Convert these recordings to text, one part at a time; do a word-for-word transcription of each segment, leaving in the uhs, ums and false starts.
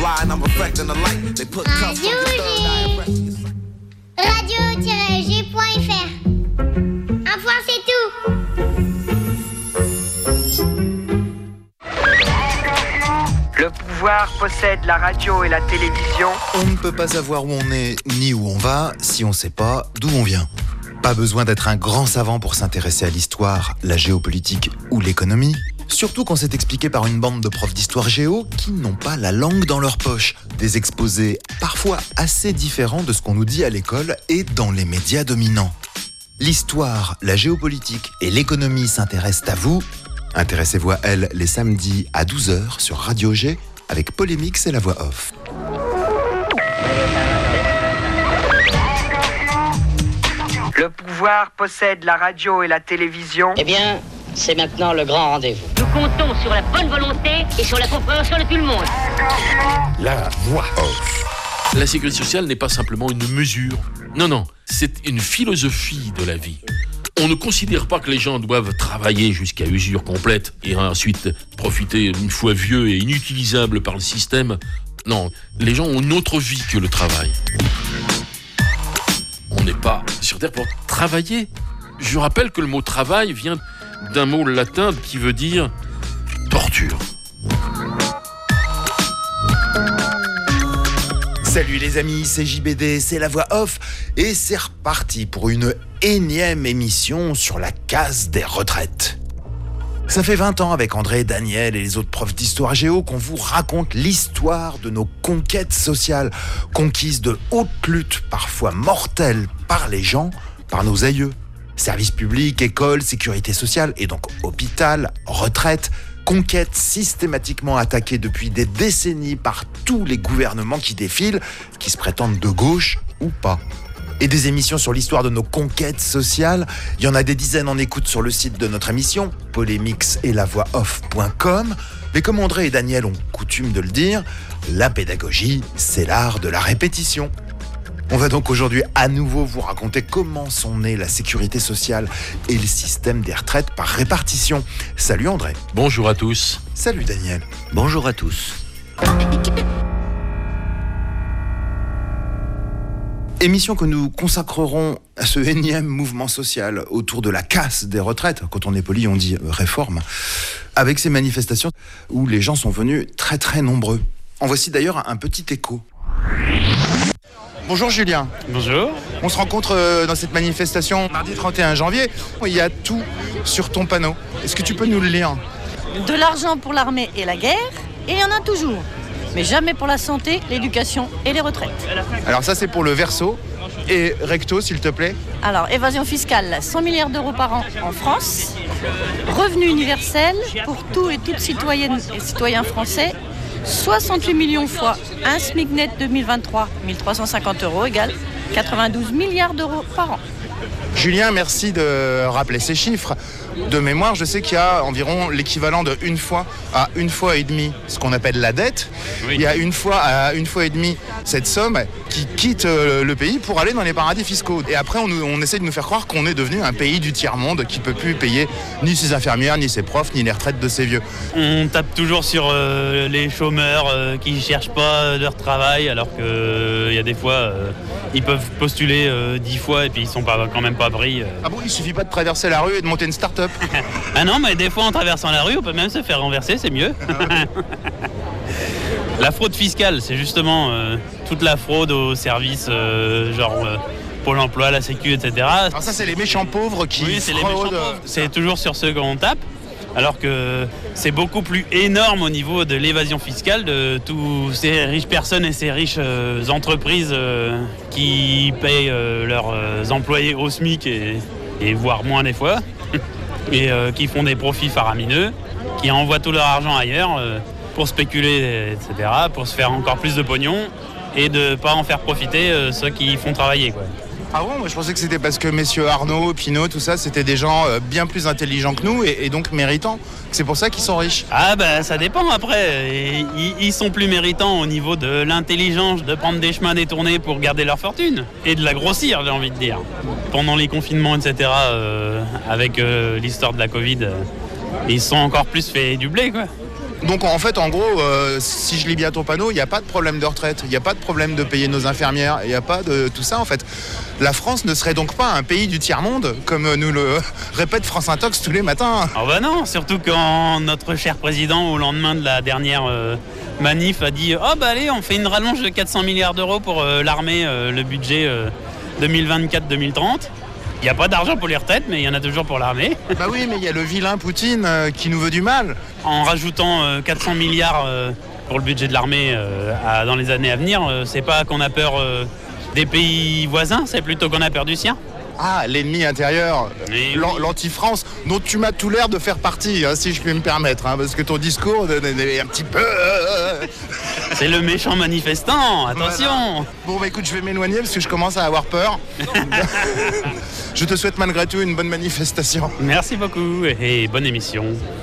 Radio G point F R. Un point, c'est tout. Le pouvoir possède la radio et la télévision. On ne peut pas savoir où on est ni où on va si on ne sait pas d'où on vient. Pas besoin d'être un grand savant pour s'intéresser à l'histoire, la géopolitique ou l'économie. Surtout quand c'est expliqué par une bande de profs d'histoire géo qui n'ont pas la langue dans leur poche. Des exposés parfois assez différents de ce qu'on nous dit à l'école et dans les médias dominants. L'histoire, la géopolitique et l'économie s'intéressent à vous. Intéressez-vous à elle les samedis à douze heures sur Radio G avec Polémix et la voix off. Le pouvoir possède la radio et la télévision. Eh bien, c'est maintenant le grand rendez-vous. Nous comptons sur la bonne volonté et sur la compréhension de tout le monde. La voix off. La sécurité sociale n'est pas simplement une mesure. Non, non, c'est une philosophie de la vie. On ne considère pas que les gens doivent travailler jusqu'à usure complète et ensuite profiter une fois vieux et inutilisables par le système. Non, les gens ont une autre vie que le travail. On n'est pas sur Terre pour travailler. Je rappelle que le mot travail vient d'un mot latin qui veut dire torture. Salut les amis, c'est J B D, c'est la voix off et c'est reparti pour une énième émission sur la case des retraites. Ça fait vingt ans avec André, Daniel et les autres profs d'histoire géo qu'on vous raconte l'histoire de nos conquêtes sociales, conquises de haute lutte, parfois mortelles par les gens, par nos aïeux. Services publics, écoles, sécurité sociale et donc hôpital, retraite, conquête systématiquement attaquée depuis des décennies par tous les gouvernements qui défilent, qui se prétendent de gauche ou pas. Et des émissions sur l'histoire de nos conquêtes sociales, il y en a des dizaines en écoute sur le site de notre émission, polémix et la voix off point com. Mais comme André et Daniel ont coutume de le dire, la pédagogie, c'est l'art de la répétition. On va donc aujourd'hui à nouveau vous raconter comment sont nées la sécurité sociale et le système des retraites par répartition. Salut André. Bonjour à tous. Salut Daniel. Bonjour à tous. Émission que nous consacrerons à ce énième mouvement social autour de la casse des retraites. Quand on est poli, on dit réforme. Avec ces manifestations où les gens sont venus très très nombreux. En voici d'ailleurs un petit écho. Bonjour Julien. Bonjour. On se rencontre dans cette manifestation mardi trente et un janvier. Il y a tout sur ton panneau. Est-ce que tu peux nous le lire ? De l'argent pour l'armée et la guerre, et il y en a toujours. Mais jamais pour la santé, l'éducation et les retraites. Alors ça c'est pour le verso. Et recto s'il te plaît. Alors évasion fiscale, cent milliards d'euros par an en France. Revenu universel pour tous et toutes citoyennes et citoyens français. soixante-huit millions fois un SMIC net deux mille vingt-trois, mille trois cent cinquante euros égale quatre-vingt-douze milliards d'euros par an. Julien, merci de rappeler ces chiffres. De mémoire, je sais qu'il y a environ l'équivalent de une fois à une fois et demie ce qu'on appelle la dette. Oui. Il y a une fois à une fois et demie cette somme qui quitte le pays pour aller dans les paradis fiscaux. Et après, on, on essaie de nous faire croire qu'on est devenu un pays du tiers-monde qui ne peut plus payer ni ses infirmières, ni ses profs, ni les retraites de ses vieux. On tape toujours sur euh, les chômeurs euh, qui ne cherchent pas leur travail, alors qu'il euh, y a des fois, euh, ils peuvent postuler euh, dix fois et puis ils ne sont pas, quand même pas pris. Euh. Ah bon, il suffit pas de traverser la rue et de monter une start-up? Ah non, mais des fois en traversant la rue, on peut même se faire renverser, c'est mieux. La fraude fiscale, c'est justement euh, toute la fraude aux services, euh, genre euh, Pôle emploi, la Sécu, et cetera. Alors ça, c'est les méchants pauvres qui oui, c'est fraudent. Les méchants pauvres. C'est toujours sur ceux qu'on tape, alors que c'est beaucoup plus énorme au niveau de l'évasion fiscale de tous ces riches personnes et ces riches euh, entreprises euh, qui payent euh, leurs euh, employés au SMIC et, et voire moins des fois. et euh, qui font des profits faramineux, qui envoient tout leur argent ailleurs euh, pour spéculer, et cetera, pour se faire encore plus de pognon et de ne pas en faire profiter euh, ceux qui font travailler, quoi. Ah bon, moi je pensais que c'était parce que messieurs Arnaud, Pinault, tout ça, c'était des gens euh, bien plus intelligents que nous et, et donc méritants. C'est pour ça qu'ils sont riches. Ah bah ça dépend après. Et, ils, ils sont plus méritants au niveau de l'intelligence de prendre des chemins détournés pour garder leur fortune et de la grossir, j'ai envie de dire. Pendant les confinements, et cetera, euh, avec euh, l'histoire de la Covid, euh, ils sont encore plus fait du blé, quoi. Donc en fait, en gros, euh, si je lis bien ton panneau, il n'y a pas de problème de retraite, il n'y a pas de problème de payer nos infirmières, il n'y a pas de tout ça en fait. La France ne serait donc pas un pays du tiers-monde, comme nous le répète France Intox tous les matins. Oh bah non, surtout quand notre cher président, au lendemain de la dernière euh, manif, a dit « Oh bah allez, on fait une rallonge de quatre cents milliards d'euros pour euh, l'armée, euh, le budget euh, deux mille vingt-quatre deux mille trente ». Il n'y a pas d'argent pour les retraites, mais il y en a toujours pour l'armée. Bah oui, mais il y a le vilain Poutine euh, qui nous veut du mal. En rajoutant euh, quatre cents milliards euh, pour le budget de l'armée euh, à, dans les années à venir, euh, c'est pas qu'on a peur euh, des pays voisins, c'est plutôt qu'on a peur du sien. Ah, l'ennemi intérieur, l'an- oui. l'anti-France, dont tu m'as tout l'air de faire partie, hein, si je puis me permettre, hein, parce que ton discours est un petit peu... C'est le méchant manifestant, attention. Voilà. Bon, bah écoute, je vais m'éloigner parce que je commence à avoir peur. Je te souhaite malgré tout une bonne manifestation. Merci beaucoup et bonne émission.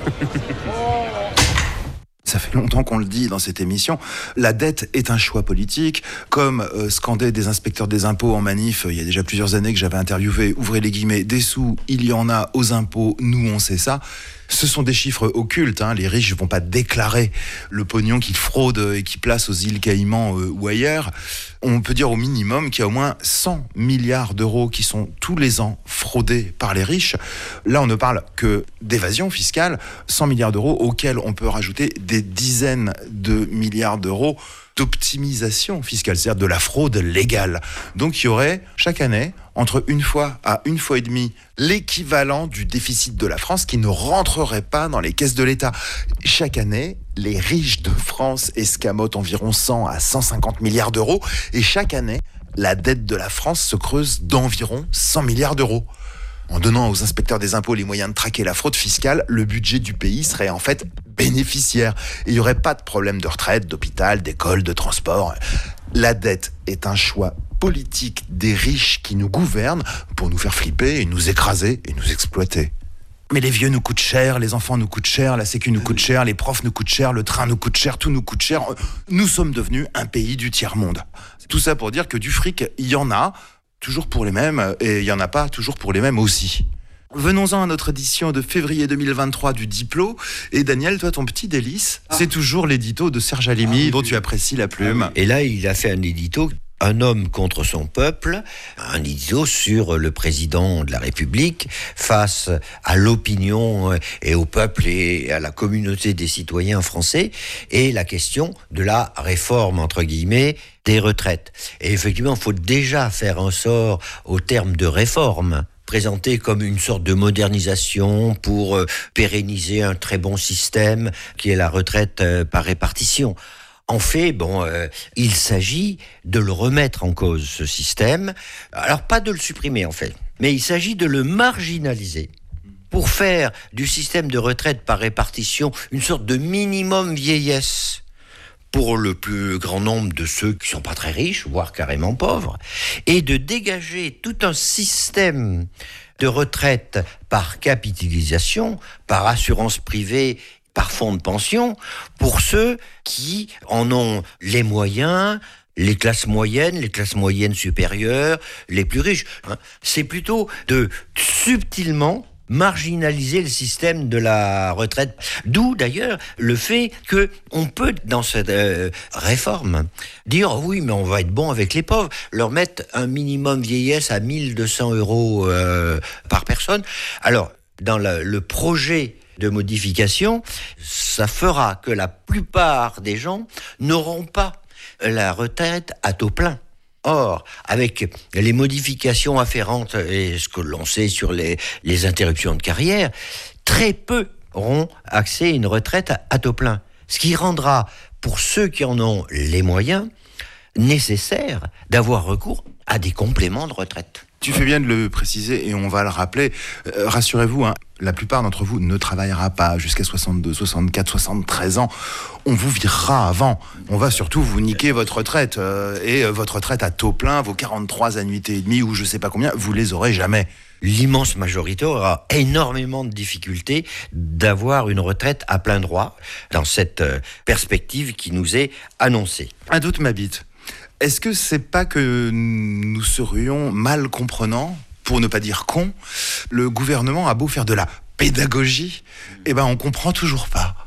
Ça fait longtemps qu'on le dit dans cette émission, la dette est un choix politique, comme euh, scandaient des inspecteurs des impôts en manif, euh, il y a déjà plusieurs années que j'avais interviewé, ouvrez les guillemets, des sous, il y en a aux impôts, nous on sait ça. Ce sont des chiffres occultes, hein. Les riches ne vont pas déclarer le pognon qu'ils fraudent et qu'ils placent aux îles Caïmans euh, ou ailleurs. On peut dire au minimum qu'il y a au moins cent milliards d'euros qui sont tous les ans fraudés par les riches. Là, on ne parle que d'évasion fiscale, cent milliards d'euros auxquels on peut rajouter des dizaines de milliards d'euros d'optimisation fiscale, c'est-à-dire de la fraude légale. Donc il y aurait chaque année, entre une fois à une fois et demie, l'équivalent du déficit de la France qui ne rentrerait pas dans les caisses de l'État. Chaque année, les riches de France escamotent environ cent à cent cinquante milliards d'euros et chaque année, la dette de la France se creuse d'environ cent milliards d'euros. En donnant aux inspecteurs des impôts les moyens de traquer la fraude fiscale, le budget du pays serait en fait bénéficiaire. Et il n'y aurait pas de problème de retraite, d'hôpital, d'école, de transport. La dette est un choix politique des riches qui nous gouvernent pour nous faire flipper et nous écraser et nous exploiter. Mais les vieux nous coûtent cher, les enfants nous coûtent cher, la sécu nous coûte cher, les profs nous coûtent cher, le train nous coûte cher, tout nous coûte cher. Nous sommes devenus un pays du tiers-monde. Tout ça pour dire que du fric, il y en a, toujours pour les mêmes, et il n'y en a pas toujours pour les mêmes aussi. Venons-en à notre édition de février deux mille vingt-trois du Diplo. Et Daniel, toi, ton petit délice, ah. c'est toujours l'édito de Serge Halimi, ah, dont tu apprécies la plume. Et là, il a fait un édito, Un homme contre son peuple, un édito sur le président de la République face à l'opinion et au peuple et à la communauté des citoyens français, et la question de la réforme, entre guillemets, des retraites. Et effectivement, il faut déjà faire un sort au terme de réforme, présenté comme une sorte de modernisation pour euh, pérenniser un très bon système qui est la retraite euh, par répartition. En fait, bon, euh, il s'agit de le remettre en cause, ce système. Alors, pas de le supprimer, en fait, mais il s'agit de le marginaliser pour faire du système de retraite par répartition une sorte de minimum vieillesse pour le plus grand nombre de ceux qui sont pas très riches, voire carrément pauvres, et de dégager tout un système de retraite par capitalisation, par assurance privée, par fonds de pension, pour ceux qui en ont les moyens, les classes moyennes, les classes moyennes supérieures, les plus riches. C'est plutôt de subtilement marginaliser le système de la retraite. D'où d'ailleurs le fait que on peut, dans cette euh, réforme, dire oh oui, mais on va être bon avec les pauvres, leur mettre un minimum vieillesse à mille deux cents euros euh, par personne. Alors, dans la, le projet de modification, ça fera que la plupart des gens n'auront pas la retraite à taux plein. Or, avec les modifications afférentes et ce que l'on sait sur les, les interruptions de carrière, très peu auront accès à une retraite à, à taux plein. Ce qui rendra, pour ceux qui en ont les moyens, nécessaire d'avoir recours à des compléments de retraite. Tu fais bien de le préciser et on va le rappeler. Euh, rassurez-vous, hein, la plupart d'entre vous ne travaillera pas jusqu'à soixante-deux, soixante-quatre, soixante-treize ans. On vous virera avant. On va surtout vous niquer votre retraite. Euh, et euh, votre retraite à taux plein, vos quarante-trois annuités et demie ou je sais pas combien, vous les aurez jamais. L'immense majorité aura énormément de difficultés d'avoir une retraite à plein droit dans cette euh, perspective qui nous est annoncée. Un doute m'habite. Est-ce que c'est pas que nous serions mal comprenants, pour ne pas dire cons? Le gouvernement a beau faire de la pédagogie, eh ben on comprend toujours pas.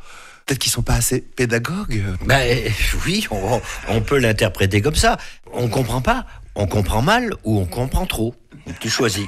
Peut-être qu'ils sont pas assez pédagogues. Ben oui, on, on peut l'interpréter comme ça. On comprend pas, on comprend mal ou on comprend trop. Tu choisis.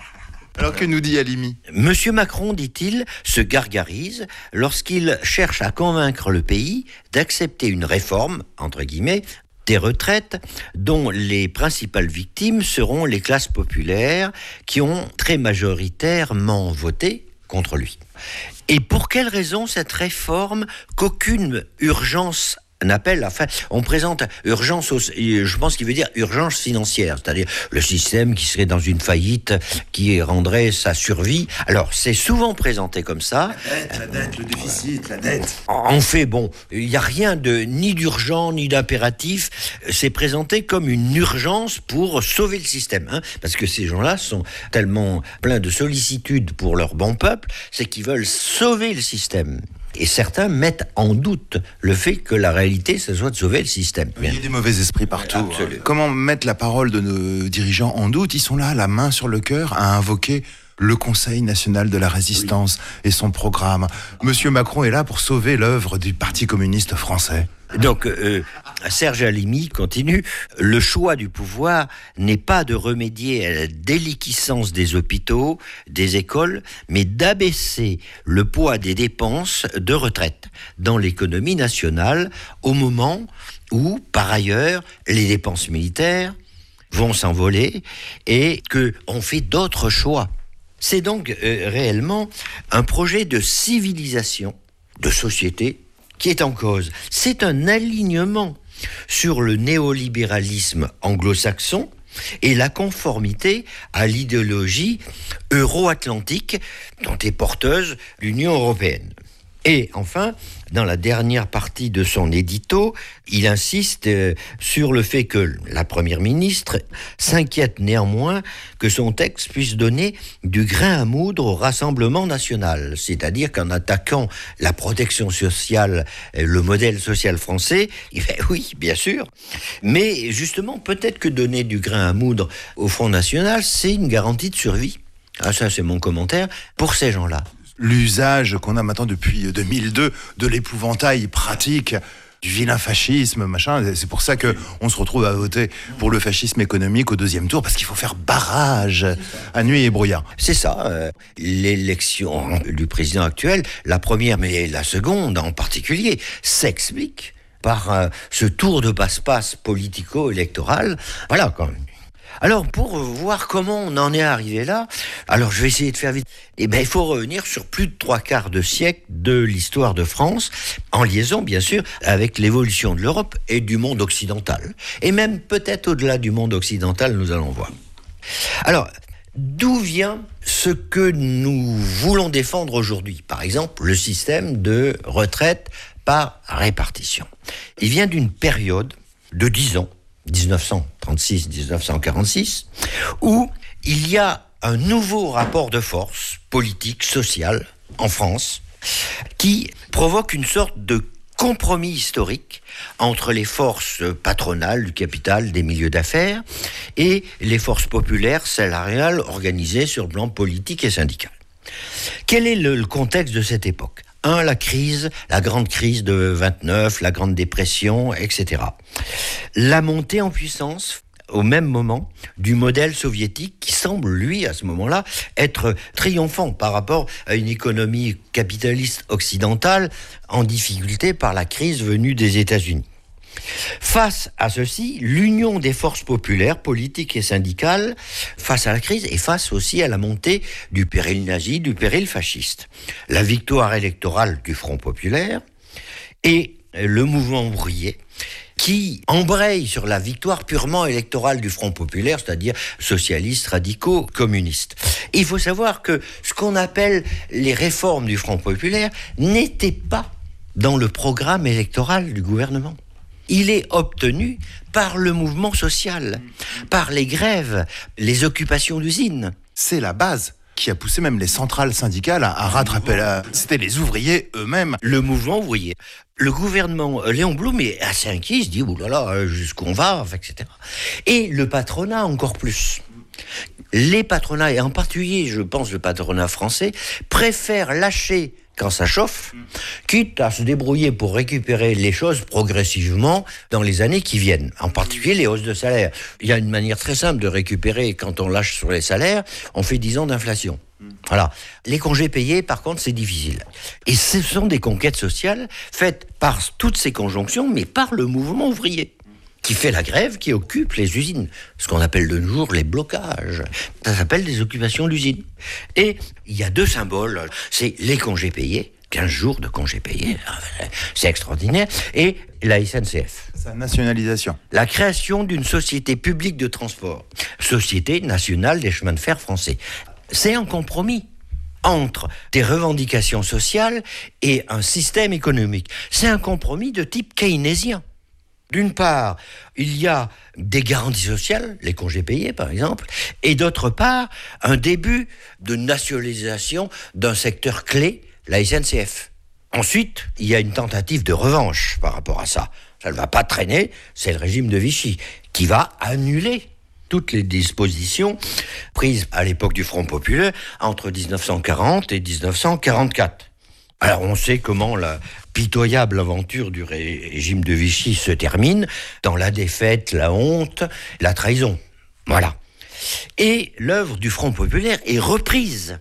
Alors que nous dit Halimi ? Monsieur Macron, dit-il, se gargarise lorsqu'il cherche à convaincre le pays d'accepter une réforme, entre guillemets, des retraites dont les principales victimes seront les classes populaires qui ont très majoritairement voté contre lui. Et pour quelle raison cette réforme qu'aucune urgence n'appelle, enfin, on présente urgence, au, je pense qu'il veut dire urgence financière, c'est-à-dire le système qui serait dans une faillite, qui rendrait sa survie. Alors, c'est souvent présenté comme ça. La dette, la dette, le déficit, la dette. En fait, bon, il n'y a rien de ni d'urgent ni d'impératif. C'est présenté comme une urgence pour sauver le système, hein, parce que ces gens-là sont tellement pleins de sollicitude pour leur bon peuple, c'est qu'ils veulent sauver le système. Et certains mettent en doute le fait que la réalité, ce soit de sauver le système. Il y a des mauvais esprits partout. Absolument. Hein. Comment mettre la parole de nos dirigeants en doute ? Ils sont là, la main sur le cœur, à invoquer le Conseil national de la résistance oui. et son programme. Monsieur Macron est là pour sauver l'œuvre du Parti communiste français. Donc, euh, Serge Halimi continue. Le choix du pouvoir n'est pas de remédier à la déliquescence des hôpitaux, des écoles, mais d'abaisser le poids des dépenses de retraite dans l'économie nationale au moment où, par ailleurs, les dépenses militaires vont s'envoler et qu'on fait d'autres choix. C'est donc euh, réellement un projet de civilisation, de société, qui est en cause. C'est un alignement sur le néolibéralisme anglo-saxon et la conformité à l'idéologie euro-atlantique dont est porteuse l'Union européenne. Et enfin, dans la dernière partie de son édito, il insiste sur le fait que la première ministre s'inquiète néanmoins que son texte puisse donner du grain à moudre au Rassemblement national. C'est-à-dire qu'en attaquant la protection sociale, le modèle social français, eh bien oui, bien sûr. Mais justement, peut-être que donner du grain à moudre au Front national, c'est une garantie de survie. Ah, ça, c'est mon commentaire pour ces gens-là. L'usage qu'on a maintenant depuis deux mille deux de l'épouvantail pratique du vilain fascisme, machin. C'est pour ça qu'on se retrouve à voter pour le fascisme économique au deuxième tour, parce qu'il faut faire barrage à nuit et brouillard. C'est ça. Euh, l'élection du président actuel, la première, mais la seconde en particulier, s'explique par euh, ce tour de passe-passe politico-électoral. Voilà, quand même. Alors, pour voir comment on en est arrivé là, alors je vais essayer de faire vite. Eh bien, il faut revenir sur plus de trois quarts de siècle de l'histoire de France, en liaison, bien sûr, avec l'évolution de l'Europe et du monde occidental. Et même peut-être au-delà du monde occidental, nous allons voir. Alors, d'où vient ce que nous voulons défendre aujourd'hui ? Par exemple, le système de retraite par répartition. Il vient d'une période de dix ans, dix-neuf cent trente-six à dix-neuf cent quarante-six, où il y a un nouveau rapport de force politique, social, en France, qui provoque une sorte de compromis historique entre les forces patronales du capital, des milieux d'affaires, et les forces populaires salariales organisées sur le plan politique et syndical. Quel est le, le contexte de cette époque ? Un, la crise, la grande crise de vingt-neuf, la grande dépression, et cetera. La montée en puissance, au même moment, du modèle soviétique qui semble, lui, à ce moment-là, être triomphant par rapport à une économie capitaliste occidentale en difficulté par la crise venue des États-Unis. Face à ceci, l'union des forces populaires, politiques et syndicales, face à la crise et face aussi à la montée du péril nazi, du péril fasciste. La victoire électorale du Front populaire et le mouvement ouvrier qui embraye sur la victoire purement électorale du Front populaire, c'est-à-dire socialistes, radicaux, communistes. Et il faut savoir que ce qu'on appelle les réformes du Front populaire n'étaient pas dans le programme électoral du gouvernement. Il est obtenu par le mouvement social, par les grèves, les occupations d'usines. C'est la base qui a poussé même les centrales syndicales à, à rattraper la... C'était les ouvriers eux-mêmes. Le mouvement ouvrier. Le gouvernement, Léon Blum est assez inquiet, il se dit, oulala, jusqu'où on va, et cetera. Et le patronat encore plus. Les patronats, et en particulier, je pense, le patronat français, préfèrent lâcher quand ça chauffe, quitte à se débrouiller pour récupérer les choses progressivement dans les années qui viennent, en particulier les hausses de salaire. Il y a une manière très simple de récupérer quand on lâche sur les salaires, on fait dix ans d'inflation. Voilà. Les congés payés, par contre, c'est difficile. Et ce sont des conquêtes sociales faites par toutes ces conjonctions, mais par le mouvement ouvrier, qui fait la grève, qui occupe les usines. Ce qu'on appelle de nos jours les blocages. Ça s'appelle des occupations d'usines. Et il y a deux symboles. C'est les congés payés, quinze jours de congés payés, c'est extraordinaire, et la S N C F. Sa nationalisation. La création d'une société publique de transport. Société nationale des chemins de fer français. C'est un compromis entre des revendications sociales et un système économique. C'est un compromis de type keynésien. D'une part, il y a des garanties sociales, les congés payés par exemple, et d'autre part, un début de nationalisation d'un secteur clé, la S N C F. Ensuite, il y a une tentative de revanche par rapport à ça. Ça ne va pas traîner, c'est le régime de Vichy qui va annuler toutes les dispositions prises à l'époque du Front populaire entre dix-neuf cent quarante et dix-neuf cent quarante-quatre. Alors on sait comment la pitoyable aventure du régime de Vichy se termine, dans la défaite, la honte, la trahison. Voilà. Et l'œuvre du Front populaire est reprise,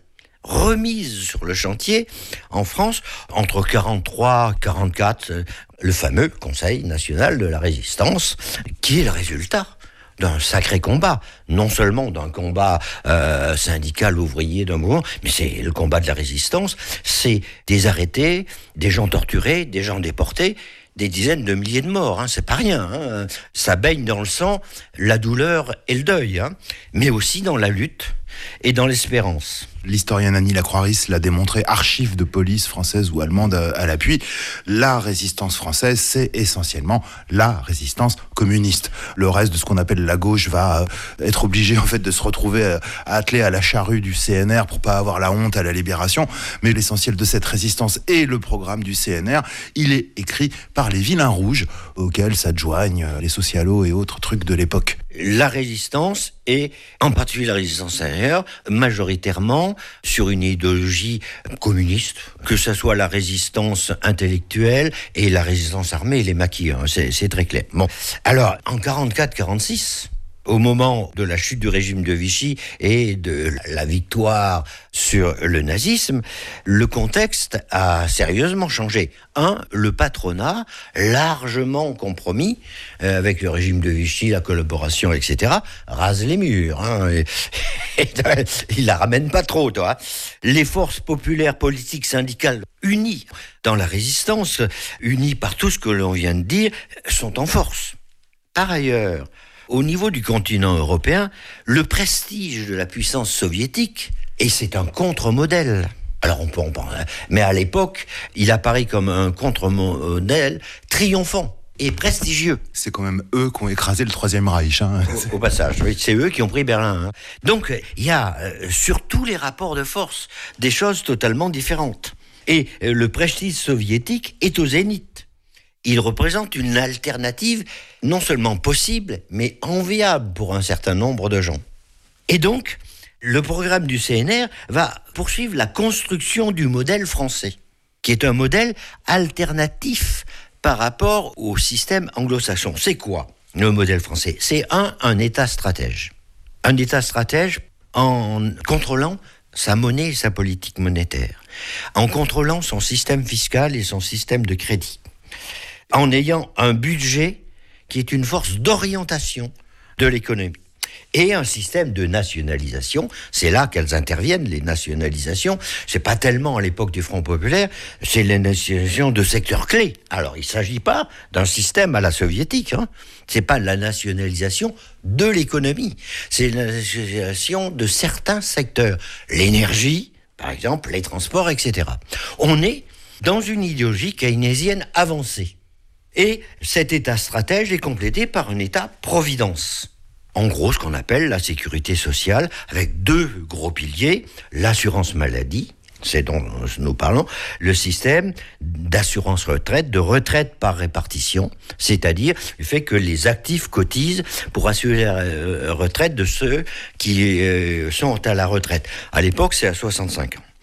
remise sur le chantier en France entre quarante-trois et quarante-quatre, le fameux Conseil national de la résistance, qui est le résultat d'un sacré combat, non seulement d'un combat euh, syndical ouvrier d'un mouvement, mais c'est le combat de la résistance, c'est des arrêtés, des gens torturés, des gens déportés, des dizaines de milliers de morts, hein, c'est pas rien, hein. Ça baigne dans le sang la douleur et le deuil, hein, mais aussi dans la lutte et dans l'espérance. L'historienne Annie Lacroix-Ris l'a démontré, archives de police française ou allemande à l'appui. La résistance française, c'est essentiellement la résistance communiste. Le reste de ce qu'on appelle la gauche va être obligé en fait de se retrouver attelé à la charrue du C N R pour pas avoir la honte à la libération. Mais l'essentiel de cette résistance est le programme du C N R. Il est écrit par les vilains rouges auxquels s'adjoignent les socialos et autres trucs de l'époque. La résistance, et en particulier la résistance intérieure, majoritairement sur une idéologie communiste, que ce soit la résistance intellectuelle et la résistance armée, les maquis, hein, c'est, c'est très clair. Bon, alors, en quarante-quatre quarante-six, au moment de la chute du régime de Vichy et de la victoire sur le nazisme, le contexte a sérieusement changé. Un, le patronat, largement compromis euh, avec le régime de Vichy, la collaboration, et cetera, rase les murs. Hein, et, et, il la ramène pas trop, toi. Les forces populaires, politiques, syndicales, unies dans la résistance, unies par tout ce que l'on vient de dire, sont en force. Par ailleurs, au niveau du continent européen, le prestige de la puissance soviétique, et c'est un contre-modèle. Alors on peut en parler, mais à l'époque, il apparaît comme un contre-modèle triomphant et prestigieux. C'est quand même eux qui ont écrasé le Troisième Reich. Hein. Au, au passage, oui, c'est eux qui ont pris Berlin. Hein. Donc il y a euh, sur tous les rapports de force des choses totalement différentes. Et euh, le prestige soviétique est au zénith. Il représente une alternative non seulement possible, mais enviable pour un certain nombre de gens. Et donc, le programme du C N R va poursuivre la construction du modèle français, qui est un modèle alternatif par rapport au système anglo-saxon. C'est quoi le modèle français ? C'est un, un État stratège. Un État stratège en contrôlant sa monnaie et sa politique monétaire, en contrôlant son système fiscal et son système de crédit, en ayant un budget qui est une force d'orientation de l'économie. Et un système de nationalisation, c'est là qu'elles interviennent, les nationalisations. C'est pas tellement à l'époque du Front populaire, c'est la nationalisation de secteurs clés. Alors, il s'agit pas d'un système à la soviétique, hein. C'est pas la nationalisation de l'économie. C'est la nationalisation de certains secteurs. L'énergie, par exemple, les transports, et cetera. On est dans une idéologie keynésienne avancée. Et cet État stratège est complété par un État-providence. En gros, ce qu'on appelle la sécurité sociale, avec deux gros piliers, l'assurance maladie, c'est dont nous parlons, le système d'assurance retraite, de retraite par répartition, c'est-à-dire le fait que les actifs cotisent pour assurer la retraite de ceux qui sont à la retraite. À l'époque, c'est à soixante-cinq ans.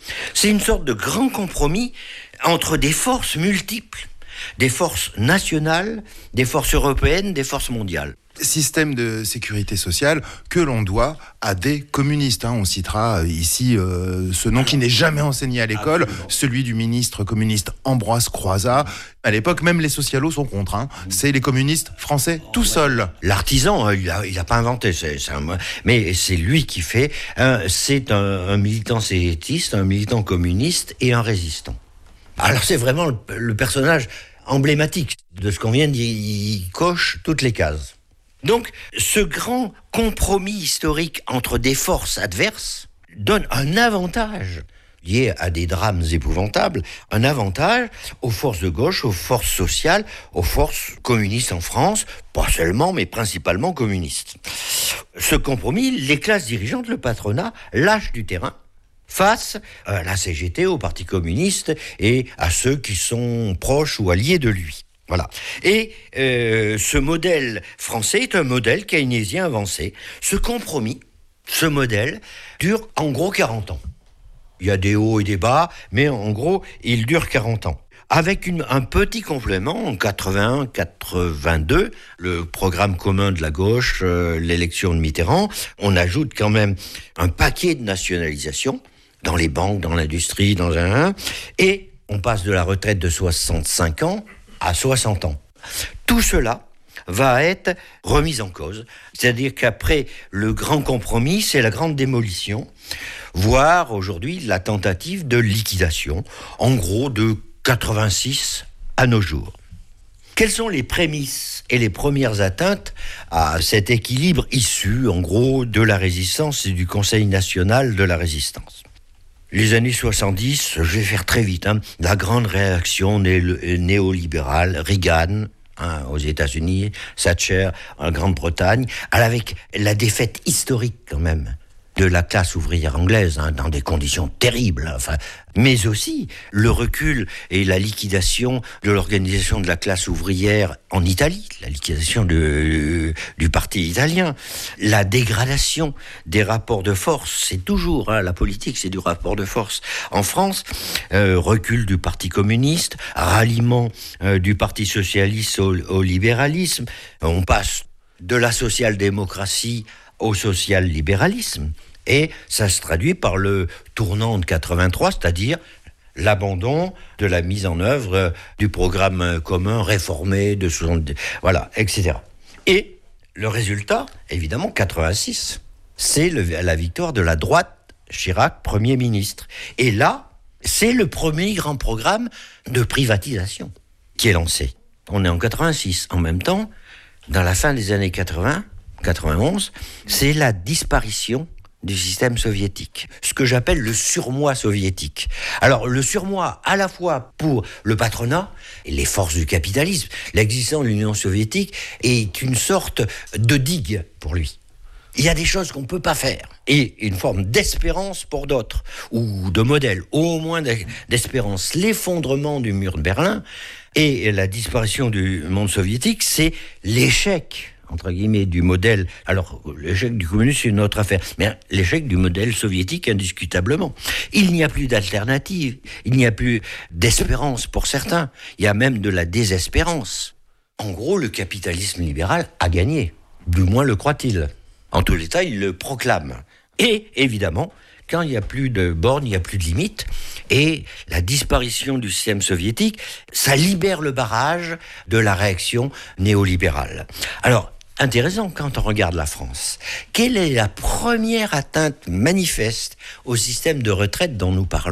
C'est une sorte de grand compromis entre des forces multiples, des forces nationales, des forces européennes, des forces mondiales. Système de sécurité sociale que l'on doit à des communistes. Hein. On citera ici euh, ce nom qui n'est jamais enseigné à l'école, Absolument. celui du ministre communiste Ambroise Croizat. À l'époque, même les socialos sont contre. Hein. C'est les communistes français tout seuls. L'artisan, il a, il a pas inventé, c'est, c'est un, mais c'est lui qui fait. Hein, c'est un, un militant sécessioniste, un militant communiste et un résistant. Alors c'est vraiment le, le personnage emblématique de ce qu'on vient de dire. Il coche toutes les cases. Donc, ce grand compromis historique entre des forces adverses donne un avantage, lié à des drames épouvantables, un avantage aux forces de gauche, aux forces sociales, aux forces communistes en France, pas seulement, mais principalement communistes. Ce compromis, les classes dirigeantes, le patronat, lâchent du terrain face à la C G T, au Parti communiste et à ceux qui sont proches ou alliés de lui. Voilà. Et euh, ce modèle français est un modèle keynésien avancé. Ce compromis, ce modèle, dure en gros quarante ans. Il y a des hauts et des bas, mais en gros, il dure quarante ans. Avec une, un petit complément, en quatre-vingt-un quatre-vingt-deux, le programme commun de la gauche, euh, l'élection de Mitterrand, on ajoute quand même un paquet de nationalisations, dans les banques, dans l'industrie, dans un... Et on passe de la retraite de soixante-cinq ans à soixante ans. Tout cela va être remis en cause. C'est-à-dire qu'après le grand compromis, c'est la grande démolition, voire aujourd'hui la tentative de liquidation, en gros de quatre-vingt-six à nos jours. Quelles sont les prémices et les premières atteintes à cet équilibre issu, en gros, de la résistance et du Conseil national de la résistance ? Les années soixante-dix, je vais faire très vite, hein, la grande réaction né- néolibérale, Reagan, hein, aux États-Unis, Thatcher en Grande-Bretagne, avec la défaite historique quand même de la classe ouvrière anglaise, hein, dans des conditions terribles, enfin, mais aussi le recul et la liquidation de l'organisation de la classe ouvrière en Italie, la liquidation de, du parti italien, la dégradation des rapports de force, c'est toujours, hein, la politique, c'est du rapport de force. En France, euh, recul du parti communiste, ralliement euh, du parti socialiste au, au libéralisme, on passe de la social-démocratie au social-libéralisme. Et ça se traduit par le tournant de quatre-vingt-trois, c'est-à-dire l'abandon de la mise en œuvre du programme commun réformé de soixante-dix, voilà, et cetera. Et le résultat, évidemment, quatre-vingt-six, c'est le, la victoire de la droite, Chirac, Premier ministre. Et là, c'est le premier grand programme de privatisation qui est lancé. On est en quatre-vingt-six. En même temps, dans la fin des années quatre-vingts, quatre-vingt-onze, c'est la disparition du système soviétique, ce que j'appelle le surmoi soviétique. Alors, le surmoi, à la fois pour le patronat et les forces du capitalisme, l'existence de l'Union soviétique est une sorte de digue pour lui. Il y a des choses qu'on ne peut pas faire. Et une forme d'espérance pour d'autres, ou de modèle, au moins d'espérance. L'effondrement du mur de Berlin et la disparition du monde soviétique, c'est l'échec, entre guillemets, du modèle. Alors, l'échec du communisme, c'est une autre affaire. Mais l'échec du modèle soviétique, indiscutablement. Il n'y a plus d'alternative. Il n'y a plus d'espérance pour certains. Il y a même de la désespérance. En gros, le capitalisme libéral a gagné. Du moins le croit-il. En tous les cas, il le proclame. Et, évidemment, quand il n'y a plus de bornes, il n'y a plus de limites. Et la disparition du système soviétique, ça libère le barrage de la réaction néolibérale. Alors, intéressant quand on regarde la France. Quelle est la première atteinte manifeste au système de retraite dont nous parlons ?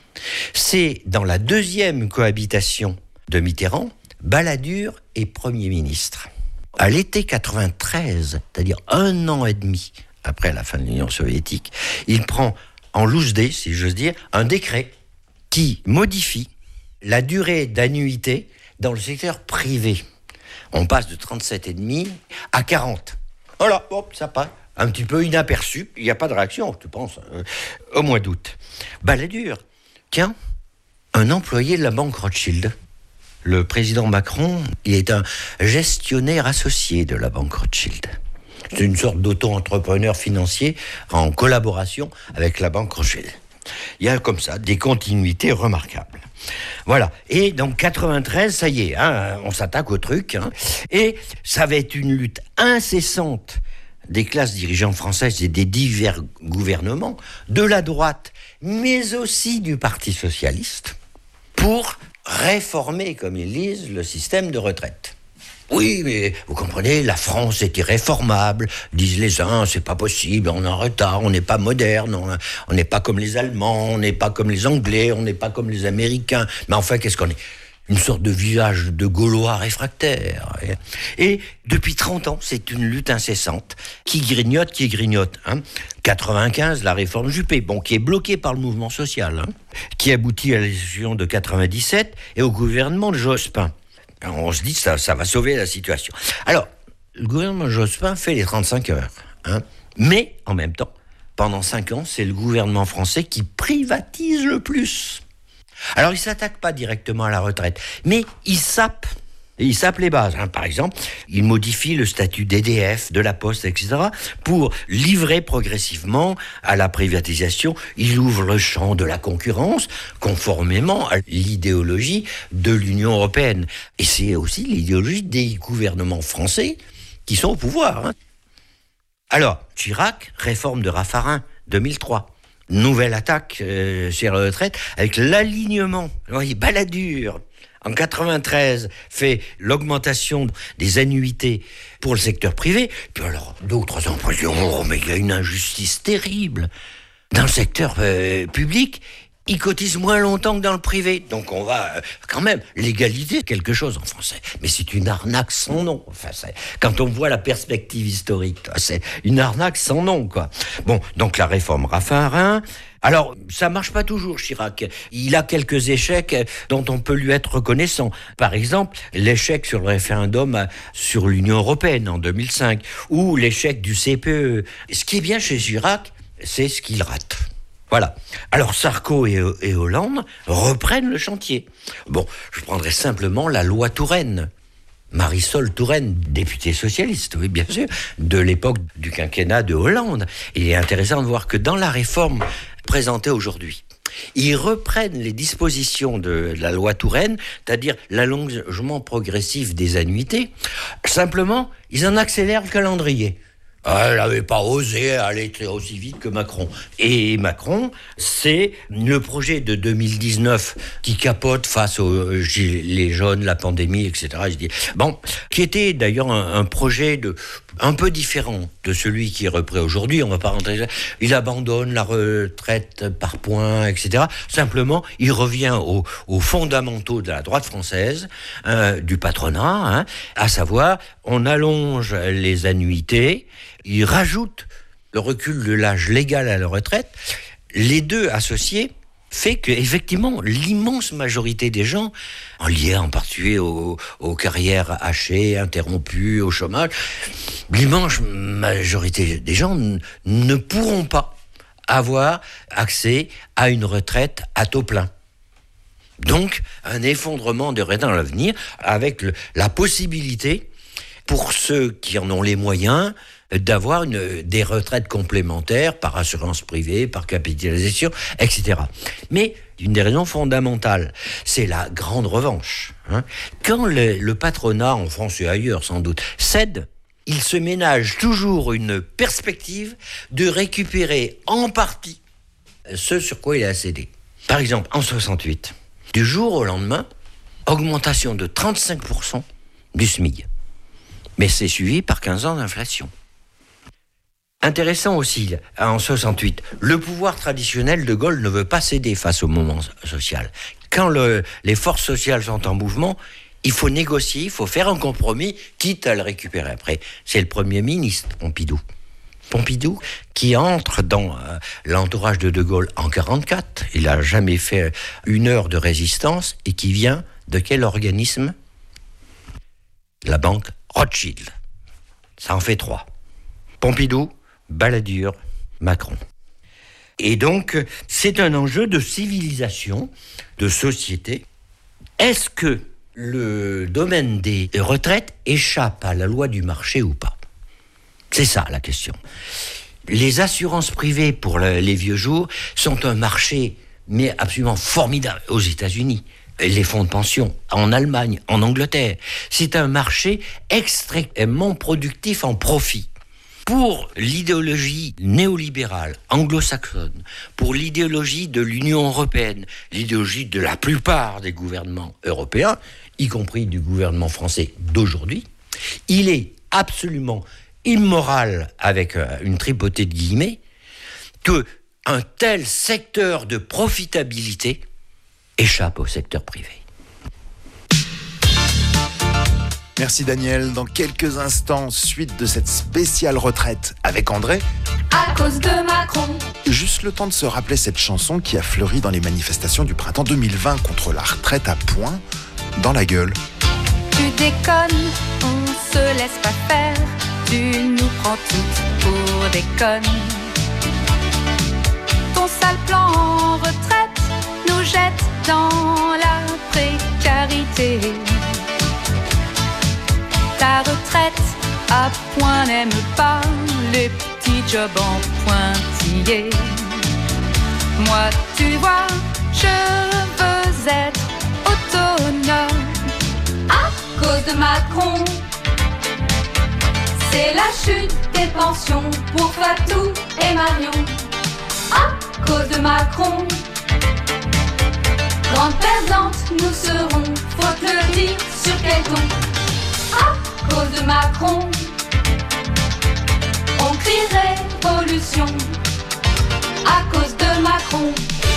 C'est dans la deuxième cohabitation de Mitterrand, Balladur est Premier ministre. À l'été quatre-vingt-treize, c'est-à-dire un an et demi après la fin de l'Union soviétique, il prend en loose day, si j'ose dire, un décret qui modifie la durée d'annuité dans le secteur privé. On passe de trente-sept virgule cinq à quarante. Voilà, hop, ça passe. Un petit peu inaperçu, il n'y a pas de réaction, je pense, euh, au mois d'août. Balladur, tiens, un employé de la banque Rothschild. Le président Macron, il est un gestionnaire associé de la banque Rothschild. C'est une sorte d'auto-entrepreneur financier en collaboration avec la banque Rothschild. Il y a comme ça des continuités remarquables. Voilà. Et donc quatre-vingt-treize, ça y est, hein, on s'attaque au truc. Hein, et ça va être une lutte incessante des classes dirigeantes françaises et des divers gouvernements, de la droite, mais aussi du Parti socialiste, pour réformer, comme ils disent, le système de retraite. Oui, mais vous comprenez, la France est irréformable, disent les uns, c'est pas possible, on est en retard, on n'est pas moderne, on n'est pas comme les Allemands, on n'est pas comme les Anglais, on n'est pas comme les Américains. Mais enfin, qu'est-ce qu'on est ? Une sorte de village de Gaulois réfractaires. Et depuis trente ans, c'est une lutte incessante. Qui grignote, qui grignote. Hein. quatre-vingt-quinze, la réforme Juppé, bon, qui est bloquée par le mouvement social, hein, qui aboutit à l'élection de quatre-vingt-dix-sept et au gouvernement de Jospin. Alors, on se dit que ça, ça va sauver la situation. Alors, le gouvernement de Jospin fait les trente-cinq heures. Hein, mais, en même temps, pendant cinq ans, c'est le gouvernement français qui privatise le plus. Alors, il ne s'attaque pas directement à la retraite, mais il sape. Il sape les bases. Hein. Par exemple, il modifie le statut d'E D F, de la Poste, et cetera, pour livrer progressivement à la privatisation. Il ouvre le champ de la concurrence, conformément à l'idéologie de l'Union européenne. Et c'est aussi l'idéologie des gouvernements français qui sont au pouvoir. Hein. Alors, Chirac, réforme de Raffarin, deux mille trois. Nouvelle attaque euh, sur la retraite avec l'alignement. Oui, Balladur, en quatre-vingt-treize, fait l'augmentation des annuités pour le secteur privé. Puis alors, d'autres impressions, oh, mais il y a une injustice terrible. Dans le secteur euh, public, ils cotisent moins longtemps que dans le privé. Donc on va, euh, quand même, l'égalité, quelque chose en français. Mais c'est une arnaque sans nom. Enfin, c'est, quand on voit la perspective historique, c'est une arnaque sans nom, quoi. Bon, donc la réforme Raffarin. Alors, ça marche pas toujours, Chirac. Il a quelques échecs dont on peut lui être reconnaissant. Par exemple, l'échec sur le référendum sur l'Union européenne en deux mille cinq, ou l'échec du C P E. Ce qui est bien chez Chirac, c'est ce qu'il rate. Voilà. Alors Sarko et, et Hollande reprennent le chantier. Bon, je prendrai simplement la loi Touraine. Marisol Touraine, députée socialiste, oui bien sûr, de l'époque du quinquennat de Hollande. Il est intéressant de voir que dans la réforme présentée aujourd'hui, ils reprennent les dispositions de la loi Touraine, c'est-à-dire l'allongement progressif des annuités. Simplement, ils en accélèrent le calendrier. Elle n'avait pas osé aller aussi vite que Macron. Et Macron, c'est le projet de deux mille dix-neuf qui capote face aux gilets jaunes, la pandémie, et cetera. Je dis, bon, qui était d'ailleurs un, un projet de, un peu différent de celui qui est repris aujourd'hui. On ne va pas rentrer. Il abandonne la retraite par points, et cetera. Simplement, il revient aux, aux fondamentaux de la droite française, euh, du patronat, hein, à savoir, on allonge les annuités. Il rajoute le recul de l'âge légal à la retraite. Les deux associés fait que, effectivement, l'immense majorité des gens, en lié en particulier aux, aux carrières hachées, interrompues, au chômage, l'immense majorité des gens n- ne pourront pas avoir accès à une retraite à taux plein. Donc, un effondrement de retraite dans l'avenir, avec le, la possibilité, pour ceux qui en ont les moyens, d'avoir une, des retraites complémentaires par assurance privée, par capitalisation, et cetera. Mais une des raisons fondamentales, c'est la grande revanche. Hein. Quand le, le patronat, en France et ailleurs sans doute, cède, il se ménage toujours une perspective de récupérer en partie ce sur quoi il a cédé. Par exemple, en soixante-huit, du jour au lendemain, augmentation de trente-cinq pour cent du SMIC. Mais c'est suivi par quinze ans d'inflation. Intéressant aussi, en soixante-huit, le pouvoir traditionnel de Gaulle ne veut pas céder face au moment social. Quand le, les forces sociales sont en mouvement, il faut négocier, il faut faire un compromis, quitte à le récupérer après. C'est le Premier ministre, Pompidou. Pompidou, qui entre dans euh, l'entourage de De Gaulle en quarante-quatre, il n'a jamais fait une heure de résistance, et qui vient de quel organisme ? La banque Rothschild. Ça en fait trois. Pompidou, Balladur, Macron. Et donc, c'est un enjeu de civilisation, de société. Est-ce que le domaine des retraites échappe à la loi du marché ou pas ? C'est ça la question. Les assurances privées pour le, les vieux jours sont un marché mais absolument formidable aux États-Unis. Les fonds de pension en Allemagne, en Angleterre. C'est un marché extrêmement productif en profit. Pour l'idéologie néolibérale anglo-saxonne, pour l'idéologie de l'Union européenne, l'idéologie de la plupart des gouvernements européens, y compris du gouvernement français d'aujourd'hui, il est absolument immoral, avec une tripotée de guillemets, que un tel secteur de profitabilité échappe au secteur privé. Merci Daniel. Dans quelques instants, suite de cette spéciale retraite avec André. À cause de Macron. Juste le temps de se rappeler cette chanson qui a fleuri dans les manifestations du printemps deux mille vingt contre la retraite à points dans la gueule. Tu déconnes, on se laisse pas faire. Tu nous prends toutes pour des connes. Ton sale plan en retraite nous jette dans la précarité. Ta retraite à point n'aime pas les petits jobs en pointillés. Moi, tu vois, je veux être autonome. À cause de Macron, c'est la chute des pensions pour Fatou et Marion. À cause de Macron, grande perdante nous serons, faut te le dire sur quel ton. À cause de Macron, on crie révolution. À cause de Macron.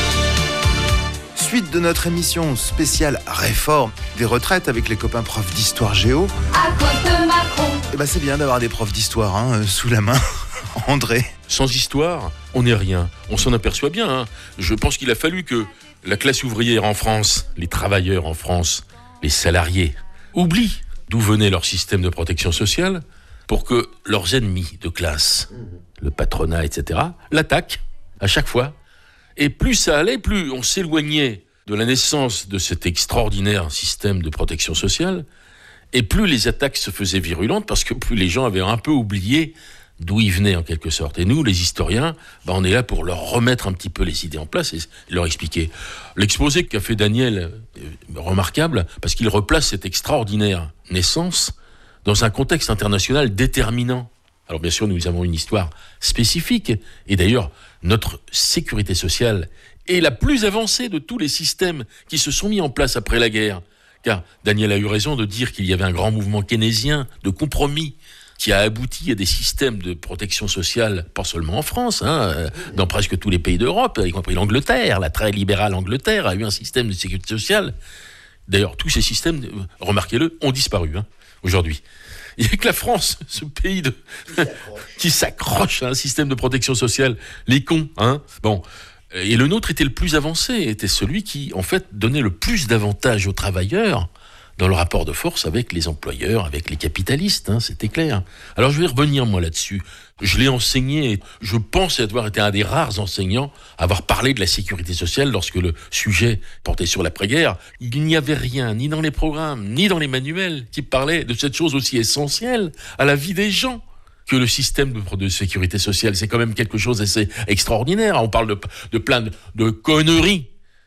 Suite de notre émission spéciale réforme des retraites avec les copains profs d'histoire géo. À cause de Macron. Et ben c'est bien d'avoir des profs d'histoire hein, sous la main. André. Sans histoire, on n'est rien. On s'en aperçoit bien. Hein. Je pense qu'il a fallu que la classe ouvrière en France, les travailleurs en France, les salariés, oublient d'où venait leur système de protection sociale pour que leurs ennemis de classe, le patronat, et cetera, l'attaquent à chaque fois. Et plus ça allait, plus on s'éloignait de la naissance de cet extraordinaire système de protection sociale, et plus les attaques se faisaient virulentes, parce que plus les gens avaient un peu oublié d'où ils venaient en quelque sorte. Et nous, les historiens, bah, on est là pour leur remettre un petit peu les idées en place et leur expliquer. L'exposé qu'a fait Daniel est remarquable, parce qu'il replace cette extraordinaire naissance dans un contexte international déterminant. Alors bien sûr, nous avons une histoire spécifique, et d'ailleurs, notre sécurité sociale est la plus avancée de tous les systèmes qui se sont mis en place après la guerre. Car Daniel a eu raison de dire qu'il y avait un grand mouvement keynésien de compromis qui a abouti à des systèmes de protection sociale, pas seulement en France, hein, dans presque tous les pays d'Europe, y compris l'Angleterre. La très libérale Angleterre a eu un système de sécurité sociale. D'ailleurs, tous ces systèmes, remarquez-le, ont disparu hein, aujourd'hui. Il n'y a que la France, ce pays de qui s'accroche à un système de protection sociale. Les cons, hein. Bon. Et le nôtre était le plus avancé, était celui qui, en fait, donnait le plus d'avantages aux travailleurs dans le rapport de force avec les employeurs, avec les capitalistes, hein, c'était clair. Alors je vais revenir moi là-dessus. Je l'ai enseigné, je pense avoir été un des rares enseignants à avoir parlé de la sécurité sociale lorsque le sujet portait sur l'après-guerre. Il n'y avait rien, ni dans les programmes, ni dans les manuels, qui parlait de cette chose aussi essentielle à la vie des gens que le système de, de sécurité sociale. C'est quand même quelque chose d'assez extraordinaire. On parle de, de plein de, de conneries.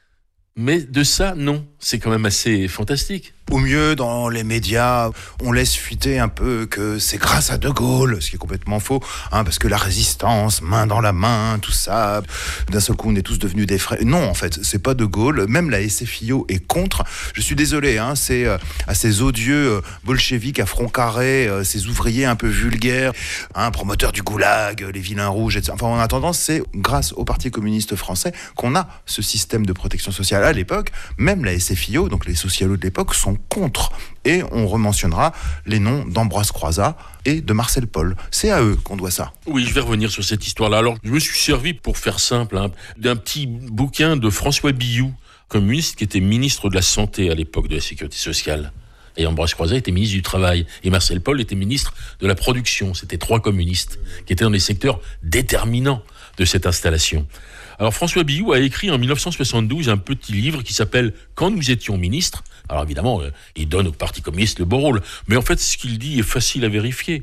Mais de ça, non. C'est quand même assez fantastique. Au mieux, dans les médias, on laisse fuiter un peu que c'est grâce à De Gaulle, ce qui est complètement faux, hein, parce que la résistance, main dans la main, tout ça, d'un seul coup, on est tous devenus des frères. Non, en fait, c'est pas De Gaulle. Même la S F I O est contre. Je suis désolé, hein, c'est euh, à ces odieux euh, bolcheviques à front carré, euh, ces ouvriers un peu vulgaires, hein, promoteurs du goulag, les vilains rouges, et cetera. Enfin, en attendant, c'est grâce au Parti communiste français qu'on a ce système de protection sociale. À l'époque, même la S F I O, donc les socialos de l'époque, sont contre. Et on rementionnera les noms d'Ambroise Croizat et de Marcel Paul. C'est à eux qu'on doit ça. Oui, je vais revenir sur cette histoire-là. Alors, je me suis servi, pour faire simple, hein, d'un petit bouquin de François Billoux, communiste, qui était ministre de la Santé à l'époque de la Sécurité sociale. Et Ambroise Croizat était ministre du Travail. Et Marcel Paul était ministre de la Production. C'était trois communistes qui étaient dans les secteurs déterminants de cette installation. Alors François Billoux a écrit en dix-neuf cent soixante-douze un petit livre qui s'appelle « Quand nous étions ministres ». Alors évidemment, euh, il donne au Parti communiste le beau rôle. Mais en fait, ce qu'il dit est facile à vérifier.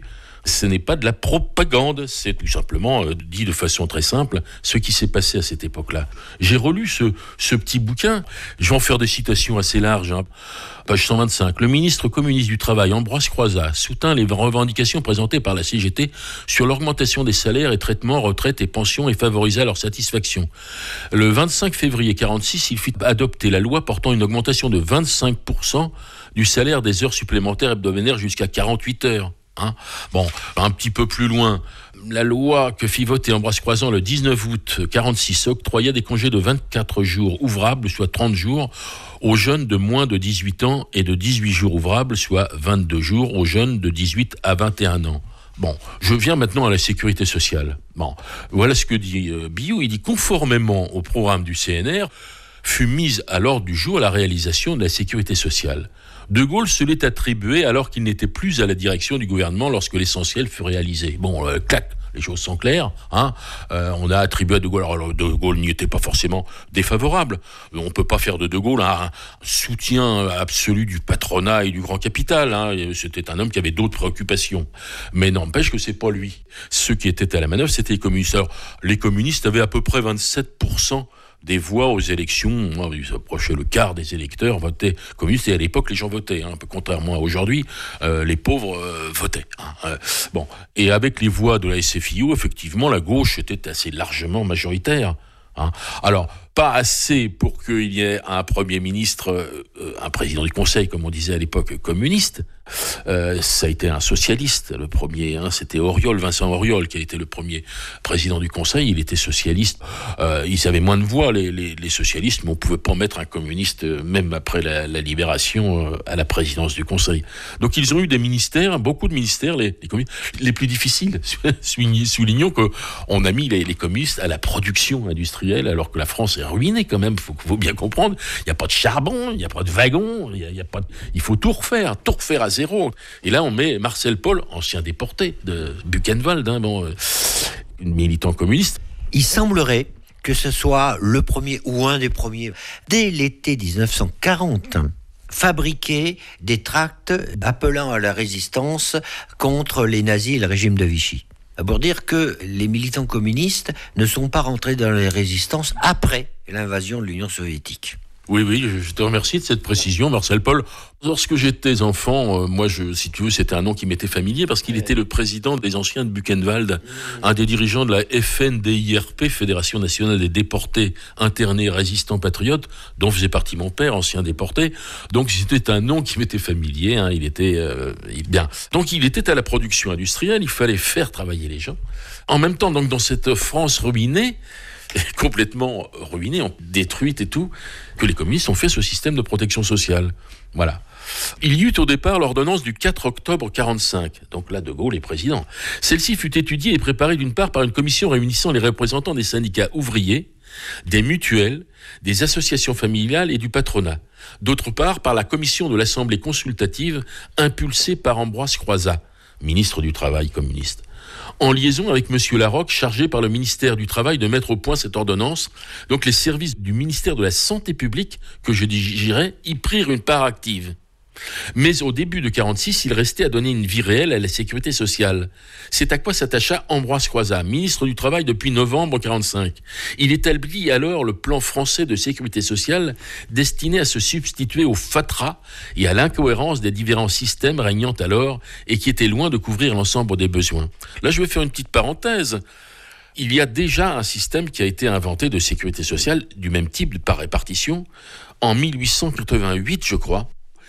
Ce n'est pas de la propagande, c'est tout simplement, euh, dit de façon très simple, ce qui s'est passé à cette époque-là. J'ai relu ce, ce petit bouquin, je vais en faire des citations assez larges. Hein. Page cent vingt-cinq. Le ministre communiste du Travail, Ambroise Croizat, soutint les revendications présentées par la C G T sur l'augmentation des salaires et traitements, retraites et pensions et favorisa leur satisfaction. Le vingt-cinq février quarante-six, il fit adopter la loi portant une augmentation de vingt-cinq pour cent du salaire des heures supplémentaires hebdomadaires jusqu'à quarante-huit heures. Hein bon, un petit peu plus loin, la loi que fit voter Ambroise Croizat le dix-neuf août quarante-six octroyait des congés de vingt-quatre jours ouvrables, soit trente jours, aux jeunes de moins de dix-huit ans et de dix-huit jours ouvrables, soit vingt-deux jours, aux jeunes de dix-huit à vingt et un ans. Bon, je viens maintenant à la sécurité sociale. Bon, voilà ce que dit euh, Biot. Il dit, conformément au programme du C N R, fut mise à l'ordre du jour la réalisation de la sécurité sociale. De Gaulle se l'est attribué alors qu'il n'était plus à la direction du gouvernement lorsque l'essentiel fut réalisé. Bon, euh, clac, les choses sont claires. Hein euh, on a attribué à De Gaulle, alors De Gaulle n'y était pas forcément défavorable. On ne peut pas faire de De Gaulle un soutien absolu du patronat et du grand capital. Hein. C'était un homme qui avait d'autres préoccupations. Mais n'empêche que c'est pas lui. Ceux qui étaient à la manœuvre, c'était les communistes. Alors, les communistes avaient à peu près vingt-sept pour cent des voix aux élections. Ils approchaient le quart des électeurs votaient communistes, et à l'époque les gens votaient, hein, un peu contrairement à aujourd'hui, euh, les pauvres euh, votaient. Hein, euh, bon, et avec les voix de la S F I O, effectivement, la gauche était assez largement majoritaire. Hein. Alors, pas assez pour qu'il y ait un Premier ministre, euh, un président du Conseil, comme on disait à l'époque, communiste. Euh, ça a été un socialiste, le premier. Hein, c'était Auriol, Vincent Auriol, qui a été le premier président du Conseil. Il était socialiste. Euh, ils avaient moins de voix, les, les, les socialistes, mais on pouvait pas mettre un communiste, même après la, la libération, euh, à la présidence du Conseil. Donc, ils ont eu des ministères, beaucoup de ministères, les, les communistes, les plus difficiles. Soulignons que on a mis les, les communistes à la production industrielle, alors que la France est ruinée quand même. Faut, faut bien comprendre. Il n'y a pas de charbon, il n'y a pas de wagon, il y a, il y a pas de... il faut tout refaire, tout refaire à zéro. Et là, on met Marcel Paul, ancien déporté de Buchenwald, hein, bon, euh, militant communiste. Il semblerait que ce soit le premier ou un des premiers, dès l'été dix-neuf cent quarante, fabriquer des tracts appelant à la résistance contre les nazis et le régime de Vichy. Pour dire que les militants communistes ne sont pas rentrés dans les résistances après l'invasion de l'Union soviétique. Oui, oui, je te remercie de cette précision, Marcel Paul. Lorsque j'étais enfant, euh, moi, je, si tu veux, c'était un nom qui m'était familier parce qu'il était le président des anciens de Buchenwald, un des dirigeants de la F N D I R P, Fédération nationale des déportés, internés, résistants, patriotes, dont faisait partie mon père, ancien déporté. Donc, c'était un nom qui m'était familier, hein, il était euh, bien. Donc, il était à la production industrielle, il fallait faire travailler les gens. En même temps, donc, dans cette France ruinée, complètement ruinée, détruite et tout, que les communistes ont fait ce système de protection sociale. Voilà. Il y eut au départ l'ordonnance du quatre octobre quarante-cinq, donc là De Gaulle est président. Celle-ci fut étudiée et préparée d'une part par une commission réunissant les représentants des syndicats ouvriers, des mutuelles, des associations familiales et du patronat. D'autre part par la commission de l'Assemblée consultative impulsée par Ambroise Croizat, ministre du Travail communiste, en liaison avec M. Larocque, chargé par le ministère du Travail de mettre au point cette ordonnance. Donc les services du ministère de la Santé publique, que je dirigerais, y prirent une part active. Mais au début de quarante-six, il restait à donner une vie réelle à la sécurité sociale. C'est à quoi s'attacha Ambroise Croizat, ministre du Travail depuis novembre quarante-cinq. Il établit alors le plan français de sécurité sociale destiné à se substituer au fatras et à l'incohérence des différents systèmes régnant alors et qui étaient loin de couvrir l'ensemble des besoins. Là, je vais faire une petite parenthèse. Il y a déjà un système qui a été inventé de sécurité sociale du même type par répartition en mille huit cent quatre-vingt-huit, je crois,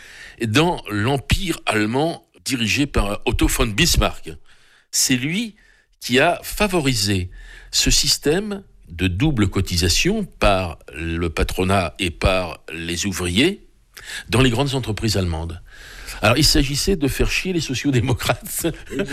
dans l'Empire allemand dirigé par Otto von Bismarck. C'est lui qui a favorisé ce système de double cotisation par le patronat et par les ouvriers dans les grandes entreprises allemandes. Alors, il s'agissait de faire chier les sociodémocrates,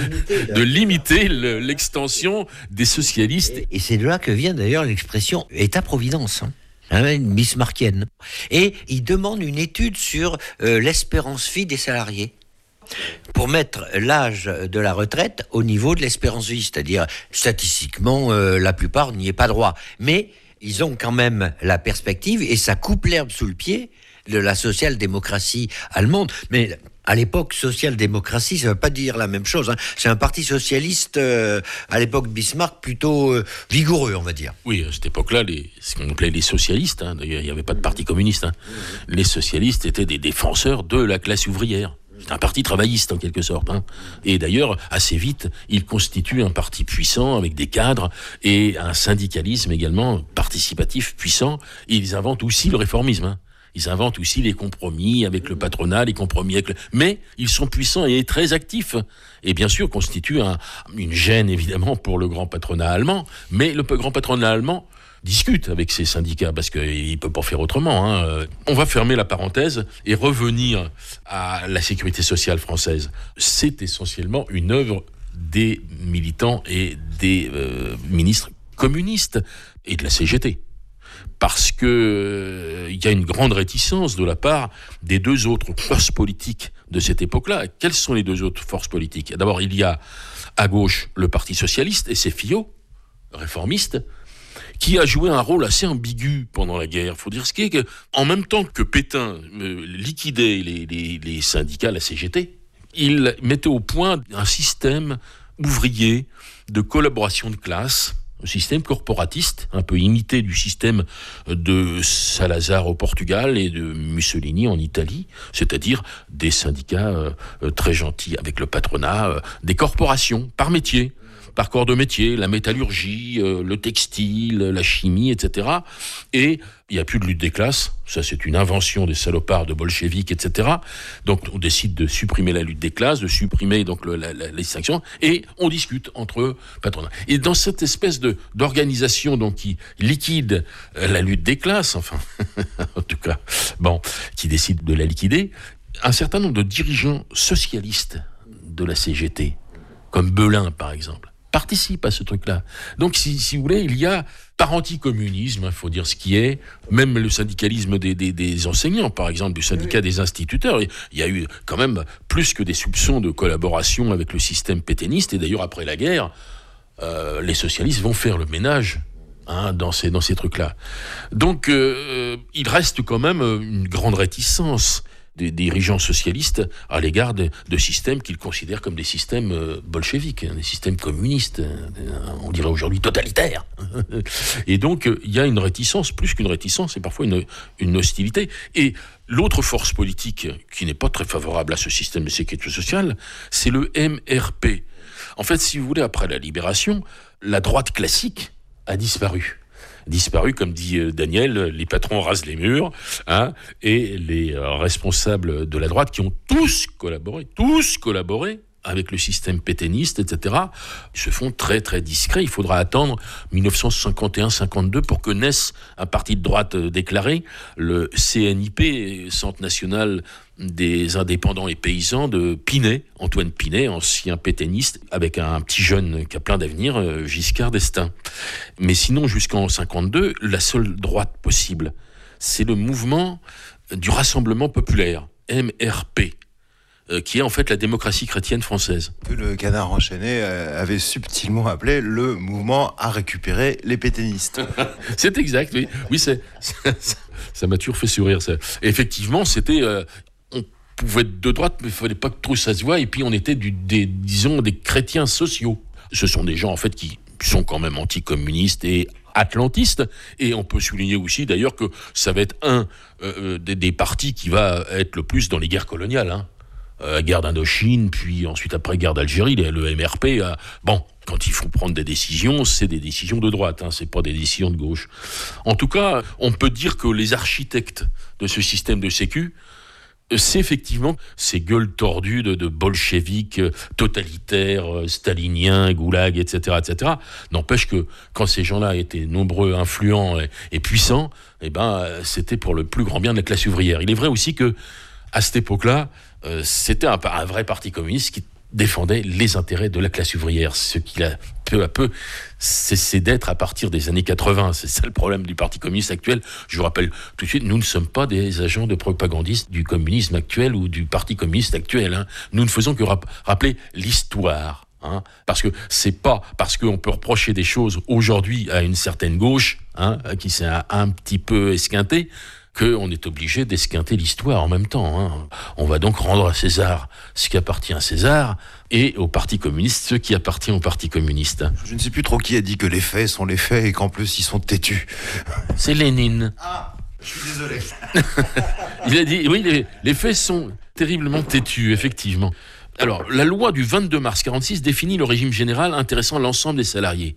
de limiter le, l'extension des socialistes. Et, et c'est de là que vient d'ailleurs l'expression « État-providence ». Une bismarckienne. Et il demande une étude sur euh, l'espérance vie des salariés pour mettre l'âge de la retraite au niveau de l'espérance vie, c'est-à-dire statistiquement euh, la plupart n'y est pas droit, mais ils ont quand même la perspective et ça coupe l'herbe sous le pied de la social-démocratie allemande. Mais À l'époque, social-démocratie, ça ne veut pas dire la même chose. Hein. C'est un parti socialiste, euh, à l'époque Bismarck, plutôt euh, vigoureux, on va dire. Oui, à cette époque-là, les, ce qu'on appelait les socialistes, hein, d'ailleurs, il n'y avait pas de parti communiste. Hein. Les socialistes étaient des défenseurs de la classe ouvrière. C'est un parti travailliste, en quelque sorte. Hein. Et d'ailleurs, assez vite, il constitue un parti puissant, avec des cadres, et un syndicalisme également participatif puissant. Et ils inventent aussi le réformisme. Hein. Ils inventent aussi les compromis avec le patronat, les compromis avec le... Mais ils sont puissants et très actifs. Et bien sûr, constituent un, une gêne, évidemment, pour le grand patronat allemand. Mais le grand patronat allemand discute avec ses syndicats, parce qu'il ne peut pas faire autrement. Hein. On va fermer la parenthèse et revenir à la sécurité sociale française. C'est essentiellement une œuvre des militants et des euh, ministres communistes et de la C G T. Parce qu'il euh, y a une grande réticence de la part des deux autres forces politiques de cette époque-là. Quelles sont les deux autres forces politiques ? D'abord, il y a à gauche le Parti socialiste et ses fillots, réformistes, qui a joué un rôle assez ambigu pendant la guerre. Il faut dire ce qui est que, en même temps que Pétain euh, liquidait les, les, les syndicats, la C G T, il mettait au point un système ouvrier de collaboration de classe, un système corporatiste, un peu imité du système de Salazar au Portugal et de Mussolini en Italie, c'est-à-dire des syndicats euh, très gentils avec le patronat, euh, des corporations par métier, par corps de métier, la métallurgie, euh, le textile, la chimie, et cetera. Et il n'y a plus de lutte des classes, ça c'est une invention des salopards de bolcheviques, et cetera. Donc on décide de supprimer la lutte des classes, de supprimer donc le, la, la, la distinction, et on discute entre patronats. Et dans cette espèce de, d'organisation donc, qui liquide euh, la lutte des classes, enfin, en tout cas, bon, qui décide de la liquider, un certain nombre de dirigeants socialistes de la C G T, comme Belin par exemple, participe à ce truc-là. Donc, si, si vous voulez, il y a, par anticommunisme, il hein, faut dire ce qui est, même le syndicalisme des, des, des enseignants, par exemple, du syndicat oui. des instituteurs, il y a eu quand même plus que des soupçons de collaboration avec le système pétainiste, et d'ailleurs, après la guerre, euh, les socialistes vont faire le ménage hein, dans ces, dans ces trucs-là. Donc, euh, il reste quand même une grande réticence des dirigeants socialistes à l'égard de, de systèmes qu'ils considèrent comme des systèmes euh, bolcheviques, des systèmes communistes, euh, on dirait aujourd'hui totalitaires. Et donc, il euh, y a une réticence, plus qu'une réticence, c'est parfois une, une hostilité. Et l'autre force politique qui n'est pas très favorable à ce système de sécurité sociale, c'est le M R P. En fait, si vous voulez, après la libération, la droite classique a disparu. Disparu, comme dit Daniel, les patrons rasent les murs, hein, et les euh, responsables de la droite qui ont tous collaboré, tous collaboré avec le système pétainiste, et cetera, se font très très discrets. Il faudra attendre dix-neuf cent cinquante et un cinquante-deux pour que naisse un parti de droite déclaré, le C N I P, Centre national des indépendants et paysans de Pinet, Antoine Pinet, ancien pétainiste, avec un petit jeune qui a plein d'avenir, Giscard d'Estaing. Mais sinon, jusqu'en cinquante-deux, la seule droite possible, c'est le mouvement du Rassemblement populaire, M R P, qui est en fait la démocratie chrétienne française. Que le Canard enchaîné avait subtilement appelé le mouvement à récupérer les pétainistes. C'est exact, oui. Oui, c'est, ça, ça m'a toujours fait sourire. Ça. Effectivement, c'était... Euh, on pouvait être de droite, mais il ne fallait pas que trop ça se voie, et puis on était, du, des, disons, des chrétiens sociaux. Ce sont des gens, en fait, qui sont quand même anticommunistes et atlantistes, et on peut souligner aussi, d'ailleurs, que ça va être un euh, des, des partis qui va être le plus dans les guerres coloniales, hein. Euh, guerre d'Indochine, puis ensuite après guerre d'Algérie, le M R P, euh, bon, quand il faut prendre des décisions, c'est des décisions de droite, hein, c'est pas des décisions de gauche. En tout cas, on peut dire que les architectes de ce système de sécu, c'est effectivement ces gueules tordues de, de bolcheviques, totalitaires, staliniens, goulag, et cetera, et cetera. N'empêche que quand ces gens-là étaient nombreux, influents et, et puissants, eh ben, c'était pour le plus grand bien de la classe ouvrière. Il est vrai aussi que à cette époque-là, euh, c'était un, un vrai parti communiste qui défendait les intérêts de la classe ouvrière, ce qu'il a peu à peu cessé d'être à partir des années quatre-vingts. C'est ça le problème du parti communiste actuel. Je vous rappelle tout de suite, nous ne sommes pas des agents de propagandistes du communisme actuel ou du parti communiste actuel. Hein. Nous ne faisons que rap- rappeler l'histoire. Hein, parce que c'est pas parce qu'on peut reprocher des choses aujourd'hui à une certaine gauche, hein, qui s'est un, un petit peu esquintée, qu'on est obligé d'esquinter l'histoire en même temps. Hein. On va donc rendre à César ce qui appartient à César et au Parti communiste ce qui appartient au Parti communiste. Je ne sais plus trop qui a dit que les faits sont les faits et qu'en plus ils sont têtus. C'est Lénine. Ah, je suis désolé. Il a dit, oui, les, les faits sont terriblement têtus, effectivement. Alors, la loi du vingt-deux mars quarante-six définit le régime général intéressant l'ensemble des salariés.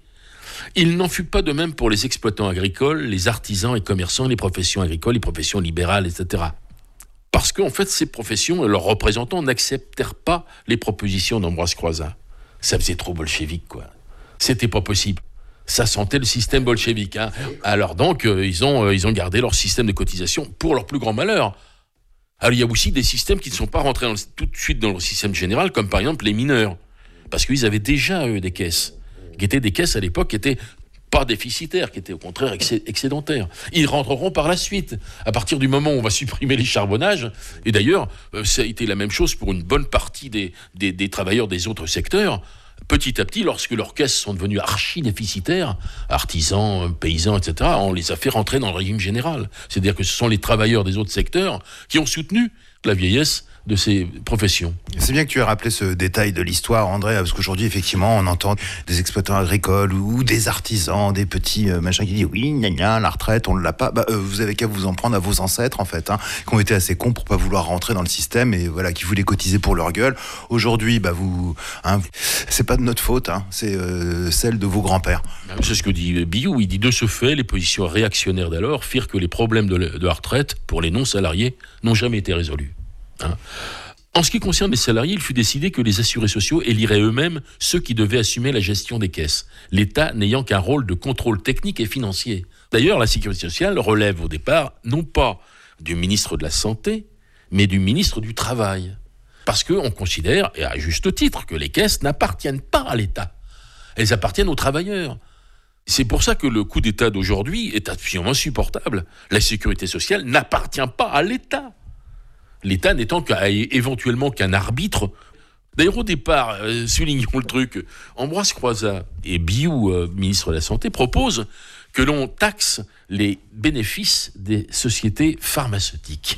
Il n'en fut pas de même pour les exploitants agricoles, les artisans et commerçants, les professions agricoles, les professions libérales, et cetera. Parce qu'en fait, ces professions et leurs représentants n'acceptèrent pas les propositions d'Ambroise Croizat. Ça faisait trop bolchevique, quoi. C'était pas possible. Ça sentait le système bolchevique. Hein. Alors donc, euh, ils, ont, euh, ils ont gardé leur système de cotisation pour leur plus grand malheur. Alors il y a aussi des systèmes qui ne sont pas rentrés dans le, tout de suite dans le système général, comme par exemple les mineurs. Parce qu'ils avaient déjà, eux, des caisses. qui étaient des caisses à l'époque qui étaient pas déficitaires, qui étaient au contraire excédentaires. Ils rentreront par la suite, à partir du moment où on va supprimer les charbonnages. Et d'ailleurs, ça a été la même chose pour une bonne partie des, des, des travailleurs des autres secteurs. Petit à petit, lorsque leurs caisses sont devenues archi-déficitaires, artisans, paysans, et cetera, on les a fait rentrer dans le régime général. C'est-à-dire que ce sont les travailleurs des autres secteurs qui ont soutenu la vieillesse de ces professions. C'est bien que tu aies rappelé ce détail de l'histoire, André, parce qu'aujourd'hui, effectivement, on entend des exploitants agricoles ou des artisans, des petits euh, machins qui disent oui, gna gna, la retraite, on ne l'a pas. Bah, euh, vous avez qu'à vous en prendre à vos ancêtres, en fait, hein, qui ont été assez cons pour pas vouloir rentrer dans le système et voilà, qui voulaient cotiser pour leur gueule. Aujourd'hui, bah, vous, hein, c'est pas de notre faute, hein, c'est euh, celle de vos grands-pères. C'est ce que dit Billaud. Il dit de ce fait, les positions réactionnaires d'alors firent que les problèmes de la, de la retraite pour les non-salariés n'ont jamais été résolus. Hein. En ce qui concerne les salariés, il fut décidé que les assurés sociaux éliraient eux-mêmes ceux qui devaient assumer la gestion des caisses, l'État n'ayant qu'un rôle de contrôle technique et financier. D'ailleurs, la sécurité sociale relève au départ non pas du ministre de la Santé, mais du ministre du Travail. Parce qu'on considère, et à juste titre, que les caisses n'appartiennent pas à l'État. Elles appartiennent aux travailleurs. C'est pour ça que le coup d'État d'aujourd'hui est absolument insupportable. La sécurité sociale n'appartient pas à l'État. L'État n'étant qu'à, éventuellement qu'un arbitre. D'ailleurs, au départ, euh, soulignons le truc, Ambroise Croizat et Billaud, euh, ministre de la Santé, proposent que l'on taxe les bénéfices des sociétés pharmaceutiques.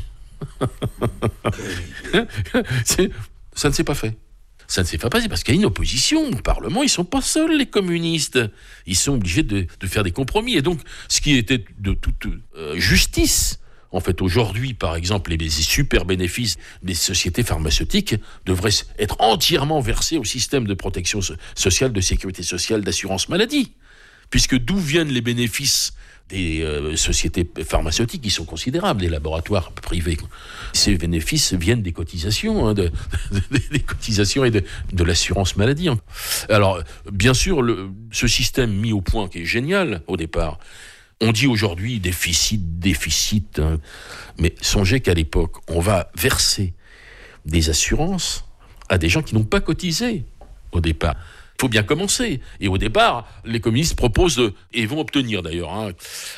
C'est, ça ne s'est pas fait. Ça ne s'est pas passé parce qu'il y a une opposition au Parlement. Ils ne sont pas seuls, les communistes. Ils sont obligés de, de faire des compromis. Et donc, ce qui était de toute euh, justice, en fait, aujourd'hui, par exemple, les, les super bénéfices des sociétés pharmaceutiques devraient être entièrement versés au système de protection so- sociale, de sécurité sociale, d'assurance maladie. Puisque d'où viennent les bénéfices des euh, sociétés pharmaceutiques qui sont considérables, des laboratoires privés. Ces bénéfices viennent des cotisations, hein, de, de, des cotisations et de, de l'assurance maladie. Alors, bien sûr, le, ce système mis au point, qui est génial au départ, on dit aujourd'hui déficit, déficit, hein, mais songez qu'à l'époque, on va verser des assurances à des gens qui n'ont pas cotisé au départ. Il faut bien commencer. Et au départ, les communistes proposent, de, et vont obtenir d'ailleurs, hein,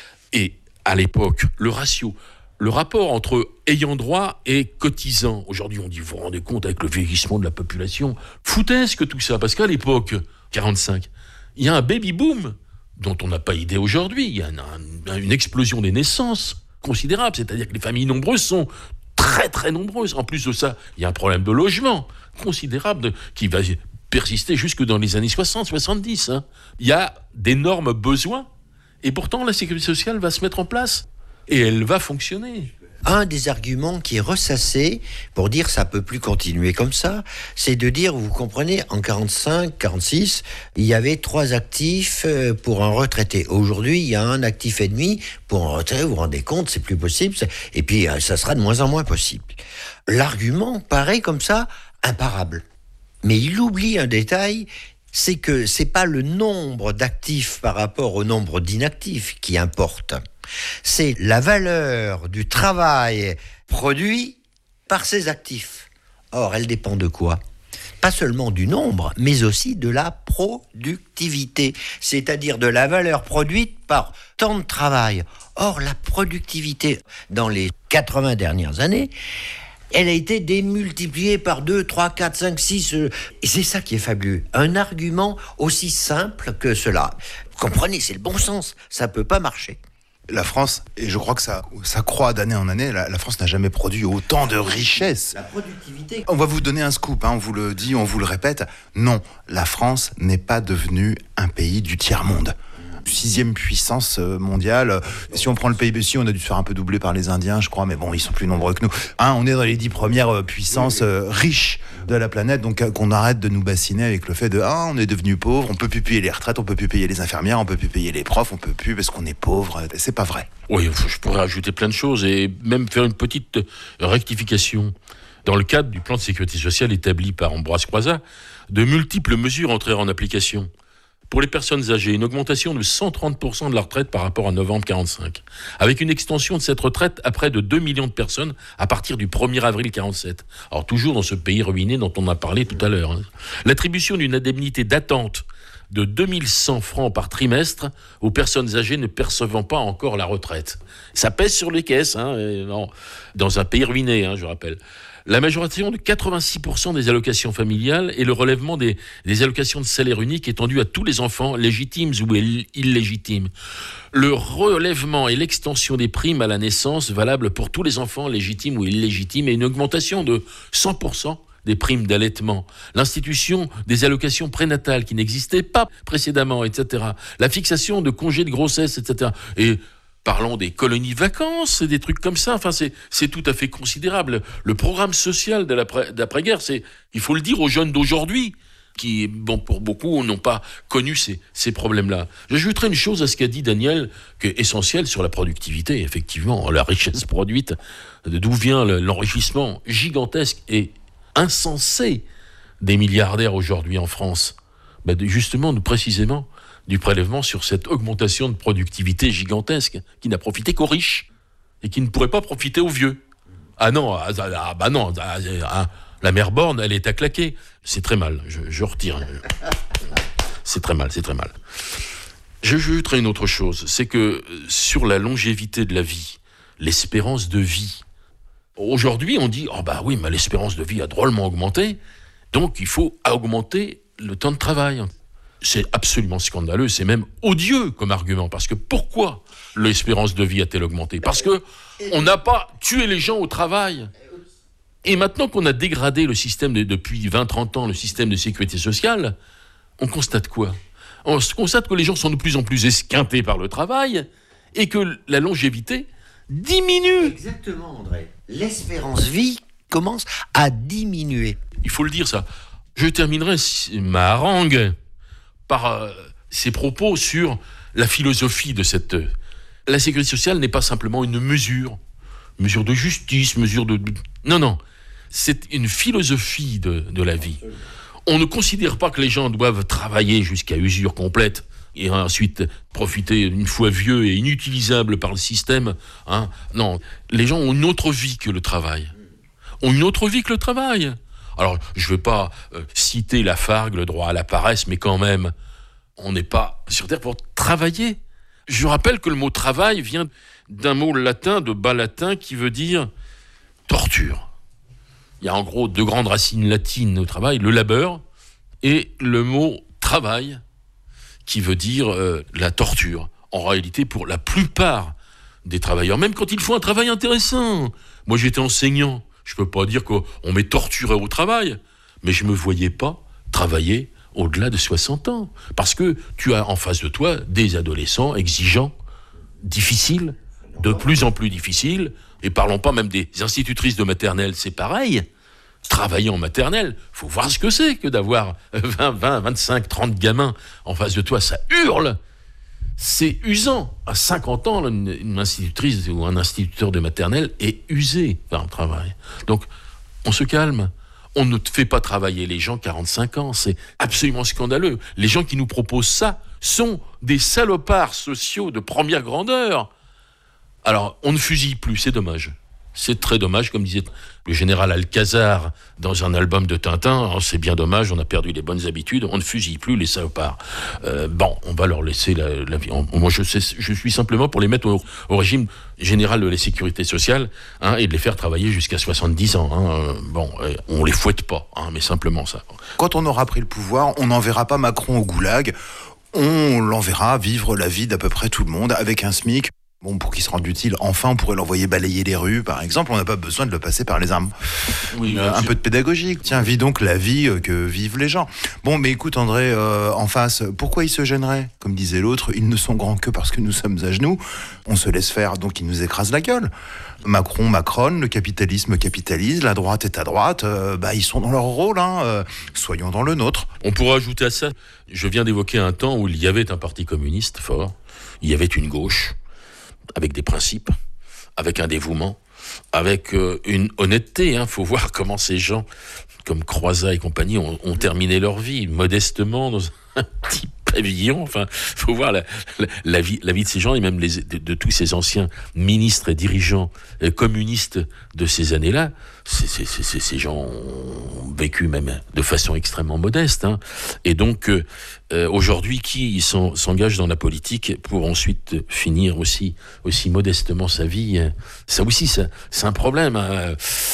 et à l'époque, le ratio, le rapport entre ayant droit et cotisant. Aujourd'hui, on dit, vous vous rendez compte avec le vieillissement de la population, foutesque tout ça, parce qu'à l'époque, quarante-cinq, il y a un baby-boom dont on n'a pas idée aujourd'hui. Il y a une, une explosion des naissances considérable, c'est-à-dire que les familles nombreuses sont très très nombreuses. En plus de ça, il y a un problème de logement considérable de, qui va persister jusque dans les années soixante soixante-dix. Hein. Il y a d'énormes besoins et pourtant la sécurité sociale va se mettre en place et elle va fonctionner. Un des arguments qui est ressassé pour dire ça peut plus continuer comme ça, c'est de dire, vous comprenez, en quarante-cinq, quarante-six, il y avait trois actifs pour un retraité. Aujourd'hui, il y a un actif et demi pour un retraité, vous vous rendez compte, c'est plus possible, et puis ça sera de moins en moins possible. L'argument paraît comme ça imparable. Mais il oublie un détail, c'est que c'est pas le nombre d'actifs par rapport au nombre d'inactifs qui importe. C'est la valeur du travail produit par ces actifs. Or, elle dépend de quoi ? Pas seulement du nombre, mais aussi de la productivité, c'est-à-dire de la valeur produite par temps de travail. Or, la productivité, dans les quatre-vingts dernières années, elle a été démultipliée par deux, trois, quatre, cinq, six. Euh, et c'est ça qui est fabuleux. Un argument aussi simple que cela. Vous comprenez, c'est le bon sens. Ça ne peut pas marcher. La France, et je crois que ça, ça croît d'année en année, la, la France n'a jamais produit autant de richesses. La productivité. On va vous donner un scoop, hein, on vous le dit, on vous le répète. Non, la France n'est pas devenue un pays du tiers-monde. Sixième puissance mondiale. Si on prend le P I B ci, on a dû se faire un peu doubler par les Indiens, je crois, mais bon, ils sont plus nombreux que nous. Hein, on est dans les dix premières puissances euh, riches de la planète, donc euh, qu'on arrête de nous bassiner avec le fait de ah, on est devenu pauvre, on peut plus payer les retraites, on peut plus payer les infirmières, on peut plus payer les profs, on peut plus parce qu'on est pauvre. C'est pas vrai. Oui, je pourrais ajouter plein de choses et même faire une petite rectification. Dans le cadre du plan de sécurité sociale établi par Ambroise Croizat, de multiples mesures entrèrent en application. Pour les personnes âgées, une augmentation de cent trente pour cent de la retraite par rapport à novembre quarante-cinq, avec une extension de cette retraite à près de deux millions de personnes à partir du premier avril quarante-sept. Alors toujours dans ce pays ruiné dont on a parlé tout à l'heure. Hein. L'attribution d'une indemnité d'attente de deux mille cent francs par trimestre aux personnes âgées ne percevant pas encore la retraite. Ça pèse sur les caisses, hein, et non, dans un pays ruiné, hein, je rappelle. La majoration de quatre-vingt-six pour cent des allocations familiales et le relèvement des, des allocations de salaire unique étendues à tous les enfants légitimes ou illégitimes. Le relèvement et l'extension des primes à la naissance valables pour tous les enfants légitimes ou illégitimes et une augmentation de cent pour cent des primes d'allaitement. L'institution des allocations prénatales qui n'existaient pas précédemment, et cetera. La fixation de congés de grossesse, et cetera. Et parlons des colonies vacances, des trucs comme ça. Enfin, c'est, c'est tout à fait considérable. Le programme social de l'après, d'après-guerre, c'est, il faut le dire aux jeunes d'aujourd'hui, qui, bon, pour beaucoup, n'ont pas connu ces, ces problèmes-là. J'ajouterai une chose à ce qu'a dit Daniel, qui est essentielle sur la productivité, effectivement, la richesse produite, d'où vient le, l'enrichissement gigantesque et insensé des milliardaires aujourd'hui en France. Ben, justement, nous, précisément, du prélèvement sur cette augmentation de productivité gigantesque qui n'a profité qu'aux riches et qui ne pourrait pas profiter aux vieux. Ah non, ah, ah, bah non, ah, ah, la mère Borne, elle est à claquer. C'est très mal, je, je retire. C'est très mal, c'est très mal. J'ajouterai une autre chose, c'est que sur la longévité de la vie, l'espérance de vie, aujourd'hui on dit, oh bah oui, mais l'espérance de vie a drôlement augmenté, donc il faut augmenter le temps de travail. C'est absolument scandaleux, c'est même odieux comme argument. Parce que pourquoi l'espérance de vie a-t-elle augmenté ? Parce que on n'a pas tué les gens au travail. Et maintenant qu'on a dégradé le système de, depuis vingt à trente ans, le système de sécurité sociale, on constate quoi ? On constate que les gens sont de plus en plus esquintés par le travail et que la longévité diminue. Exactement, André. L'espérance vie commence à diminuer. Il faut le dire, ça. Je terminerai ma harangue par euh, ses propos sur la philosophie de cette... Euh, la sécurité sociale n'est pas simplement une mesure, mesure de justice, mesure de... Non, non, c'est une philosophie de, de la vie. On ne considère pas que les gens doivent travailler jusqu'à usure complète et ensuite profiter une fois vieux et inutilisable par le système. Hein. Non, les gens ont une autre vie que le travail. Ont une autre vie que le travail. Alors, je ne veux pas euh, citer la fargue, le droit à la paresse, mais quand même, on n'est pas sur Terre pour travailler. Je rappelle que le mot travail vient d'un mot latin, de bas latin, qui veut dire torture. Il y a en gros deux grandes racines latines au travail, le labeur et le mot travail, qui veut dire euh, la torture. En réalité, pour la plupart des travailleurs, même quand ils font un travail intéressant. Moi, j'étais enseignant. Je ne peux pas dire qu'on m'est torturé au travail, mais je ne me voyais pas travailler au-delà de soixante ans. Parce que tu as en face de toi des adolescents exigeants, difficiles, de plus en plus difficiles, et parlons pas même des institutrices de maternelle, c'est pareil. Travailler en maternelle, il faut voir ce que c'est que d'avoir vingt, vingt, vingt-cinq, trente gamins en face de toi, ça hurle. C'est usant. À cinquante ans, une, une institutrice ou un instituteur de maternelle est usé par le travail. Donc, on se calme. On ne fait pas travailler les gens quarante-cinq ans. C'est absolument scandaleux. Les gens qui nous proposent ça sont des salopards sociaux de première grandeur. Alors, on ne fusille plus, c'est dommage. C'est très dommage, comme disait le général Alcazar dans un album de Tintin. Oh, c'est bien dommage, on a perdu les bonnes habitudes, on ne fusille plus les salopards. Euh, bon, on va leur laisser la, la vie. Moi, je, sais, je suis simplement pour les mettre au, au régime général de la sécurité sociale, hein, et de les faire travailler jusqu'à soixante-dix ans. Hein. Bon, on les fouette pas, hein, mais simplement ça. Quand on aura pris le pouvoir, on n'enverra pas Macron au goulag, on l'enverra vivre la vie d'à peu près tout le monde avec un SMIC. Bon, pour qu'il se rende utile, enfin, on pourrait l'envoyer balayer les rues, par exemple. On n'a pas besoin de le passer par les armes. Oui, euh, un peu de pédagogique. Tiens, vis donc la vie euh, que vivent les gens. Bon, mais écoute, André, euh, en face, pourquoi ils se gêneraient ? Comme disait l'autre, ils ne sont grands que parce que nous sommes à genoux. On se laisse faire, donc ils nous écrasent la gueule. Macron, Macron, le capitalisme capitalise, la droite est à droite. Euh, bah, ils sont dans leur rôle, hein. Euh, soyons dans le nôtre. On pourrait ajouter à ça, je viens d'évoquer un temps où il y avait un parti communiste fort, il y avait une gauche, avec des principes, avec un dévouement, avec euh, une honnêteté. Il hein. faut voir comment ces gens, comme Croizat et compagnie, ont, ont terminé leur vie, modestement, dans un petit pavillon. Enfin, il faut voir la, la, la, vie, la vie de ces gens, et même les, de, de tous ces anciens ministres et dirigeants euh, communistes de ces années-là. C'est, c'est, c'est, ces gens ont vécu même de façon extrêmement modeste. Hein. Et donc, euh, euh, aujourd'hui, qui s'en, s'engage dans la politique pour ensuite finir aussi, aussi modestement sa vie, hein. Ça aussi, ça, c'est un problème. Hein.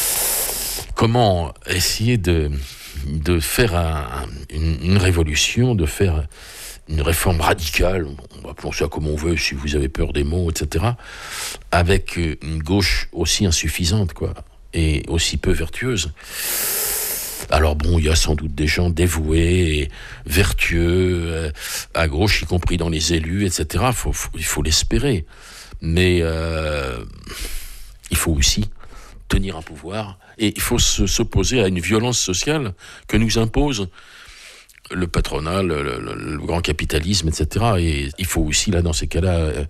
Comment essayer de, de faire un, une, une révolution, de faire une réforme radicale, on va appeler ça comme on veut, si vous avez peur des mots, et cetera, avec une gauche aussi insuffisante, quoi, et aussi peu vertueuse. Alors bon, il y a sans doute des gens dévoués, et vertueux, euh, à gauche, y compris dans les élus, et cetera. Faut, faut, il faut l'espérer. Mais euh, il faut aussi tenir un pouvoir, et il faut se, s'opposer à une violence sociale que nous impose le patronat, le, le, le grand capitalisme, et cetera. Et il faut aussi, là, dans ces cas-là, euh,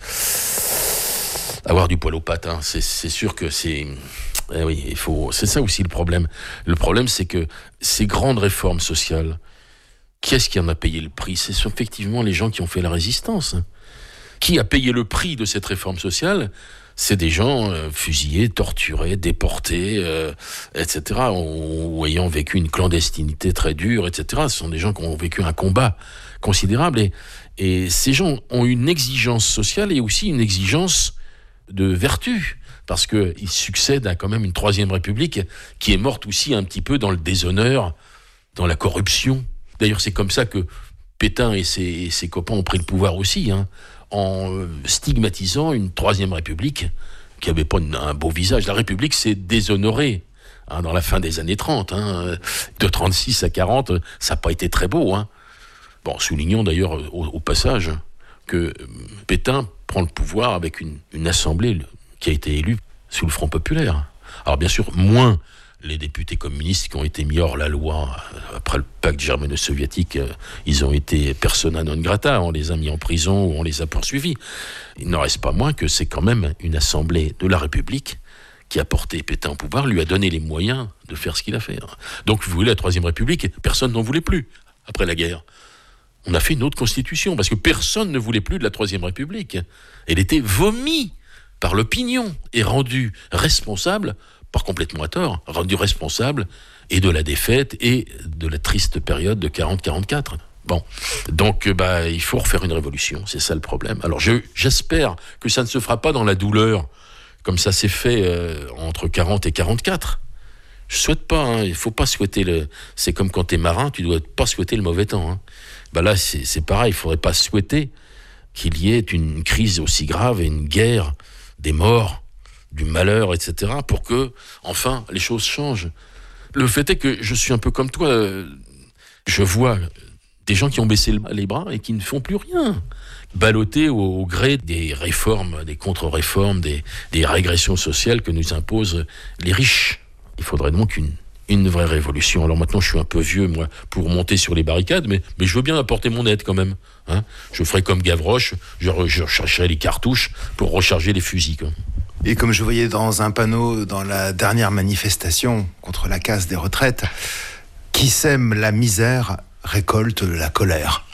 avoir du poil aux pattes. Hein. C'est, c'est sûr que c'est... Eh oui, il faut... C'est ça aussi le problème. Le problème, c'est que ces grandes réformes sociales, qui est-ce qui en a payé le prix ? C'est effectivement les gens qui ont fait la résistance. Hein. Qui a payé le prix de cette réforme sociale ? C'est des gens euh, fusillés, torturés, déportés, euh, et cetera, ou, ou ayant vécu une clandestinité très dure, et cetera. Ce sont des gens qui ont vécu un combat considérable. Et, et ces gens ont une exigence sociale et aussi une exigence de vertu, parce qu'ils succèdent à quand même une troisième république qui est morte aussi un petit peu dans le déshonneur, dans la corruption. D'ailleurs, c'est comme ça que Pétain et ses, et ses copains ont pris le pouvoir aussi, hein, en stigmatisant une troisième république qui n'avait pas un beau visage. La république s'est déshonorée hein, dans la fin des années trente. Hein, de trente-six à quarante, ça n'a pas été très beau. Hein. Bon, soulignons d'ailleurs au, au passage que Pétain prend le pouvoir avec une, une assemblée qui a été élue sous le Front populaire. Alors bien sûr, moins les députés communistes qui ont été mis hors la loi après le pacte germano-soviétique, ils ont été persona non grata, on les a mis en prison ou on les a poursuivis. Il n'en reste pas moins que c'est quand même une assemblée de la République qui a porté Pétain au pouvoir, lui a donné les moyens de faire ce qu'il a fait. Donc vous voulez la Troisième République, personne n'en voulait plus après la guerre. On a fait une autre constitution parce que personne ne voulait plus de la Troisième République. Elle était vomi par l'opinion et rendue responsable, pas complètement à tort, rendu responsable et de la défaite et de la triste période de quarante quarante-quatre. Bon, donc bah, il faut refaire une révolution, c'est ça le problème. Alors je, j'espère que ça ne se fera pas dans la douleur, comme ça s'est fait euh, entre quarante et quarante-quatre. Je souhaite pas, hein, il faut pas souhaiter le... C'est comme quand t'es marin, tu dois pas souhaiter le mauvais temps. Hein. Bah là, c'est, c'est pareil, il faudrait pas souhaiter qu'il y ait une crise aussi grave et une guerre, des morts, du malheur, et cetera, pour que, enfin, les choses changent. Le fait est que je suis un peu comme toi, euh, je vois des gens qui ont baissé les bras et qui ne font plus rien, ballottés au, au gré des réformes, des contre-réformes, des, des régressions sociales que nous imposent les riches. Il faudrait donc une, une vraie révolution. Alors maintenant, je suis un peu vieux, moi, pour monter sur les barricades, mais, mais je veux bien apporter mon aide quand même. Hein. Je ferai comme Gavroche, je, je rechercherai les cartouches pour recharger les fusils, quoi. Et comme je voyais dans un panneau dans la dernière manifestation contre la casse des retraites, qui sème la misère récolte la colère.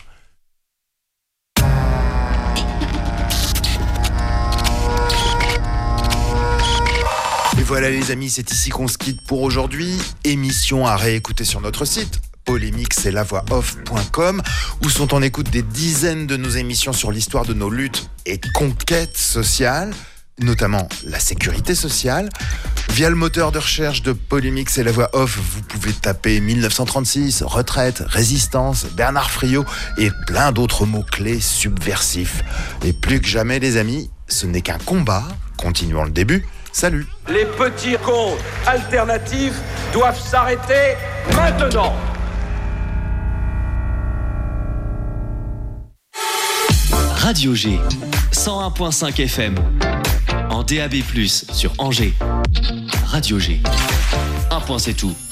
Et voilà les amis, c'est ici qu'on se quitte pour aujourd'hui. Émission à réécouter sur notre site polémique c'est la voix off point com, où sont en écoute des dizaines de nos émissions sur l'histoire de nos luttes et conquêtes sociales, notamment la sécurité sociale. Via le moteur de recherche de Polémique c'est la voix off, vous pouvez taper dix-neuf cent trente-six, retraite, résistance, Bernard Friot et plein d'autres mots-clés subversifs. Et plus que jamais les amis, ce n'est qu'un combat. Continuons le début. Salut. Les petits cons alternatifs doivent s'arrêter maintenant. Radio G, cent un virgule cinq F M, en D A B plus, sur Angers. Radio G, un point c'est tout.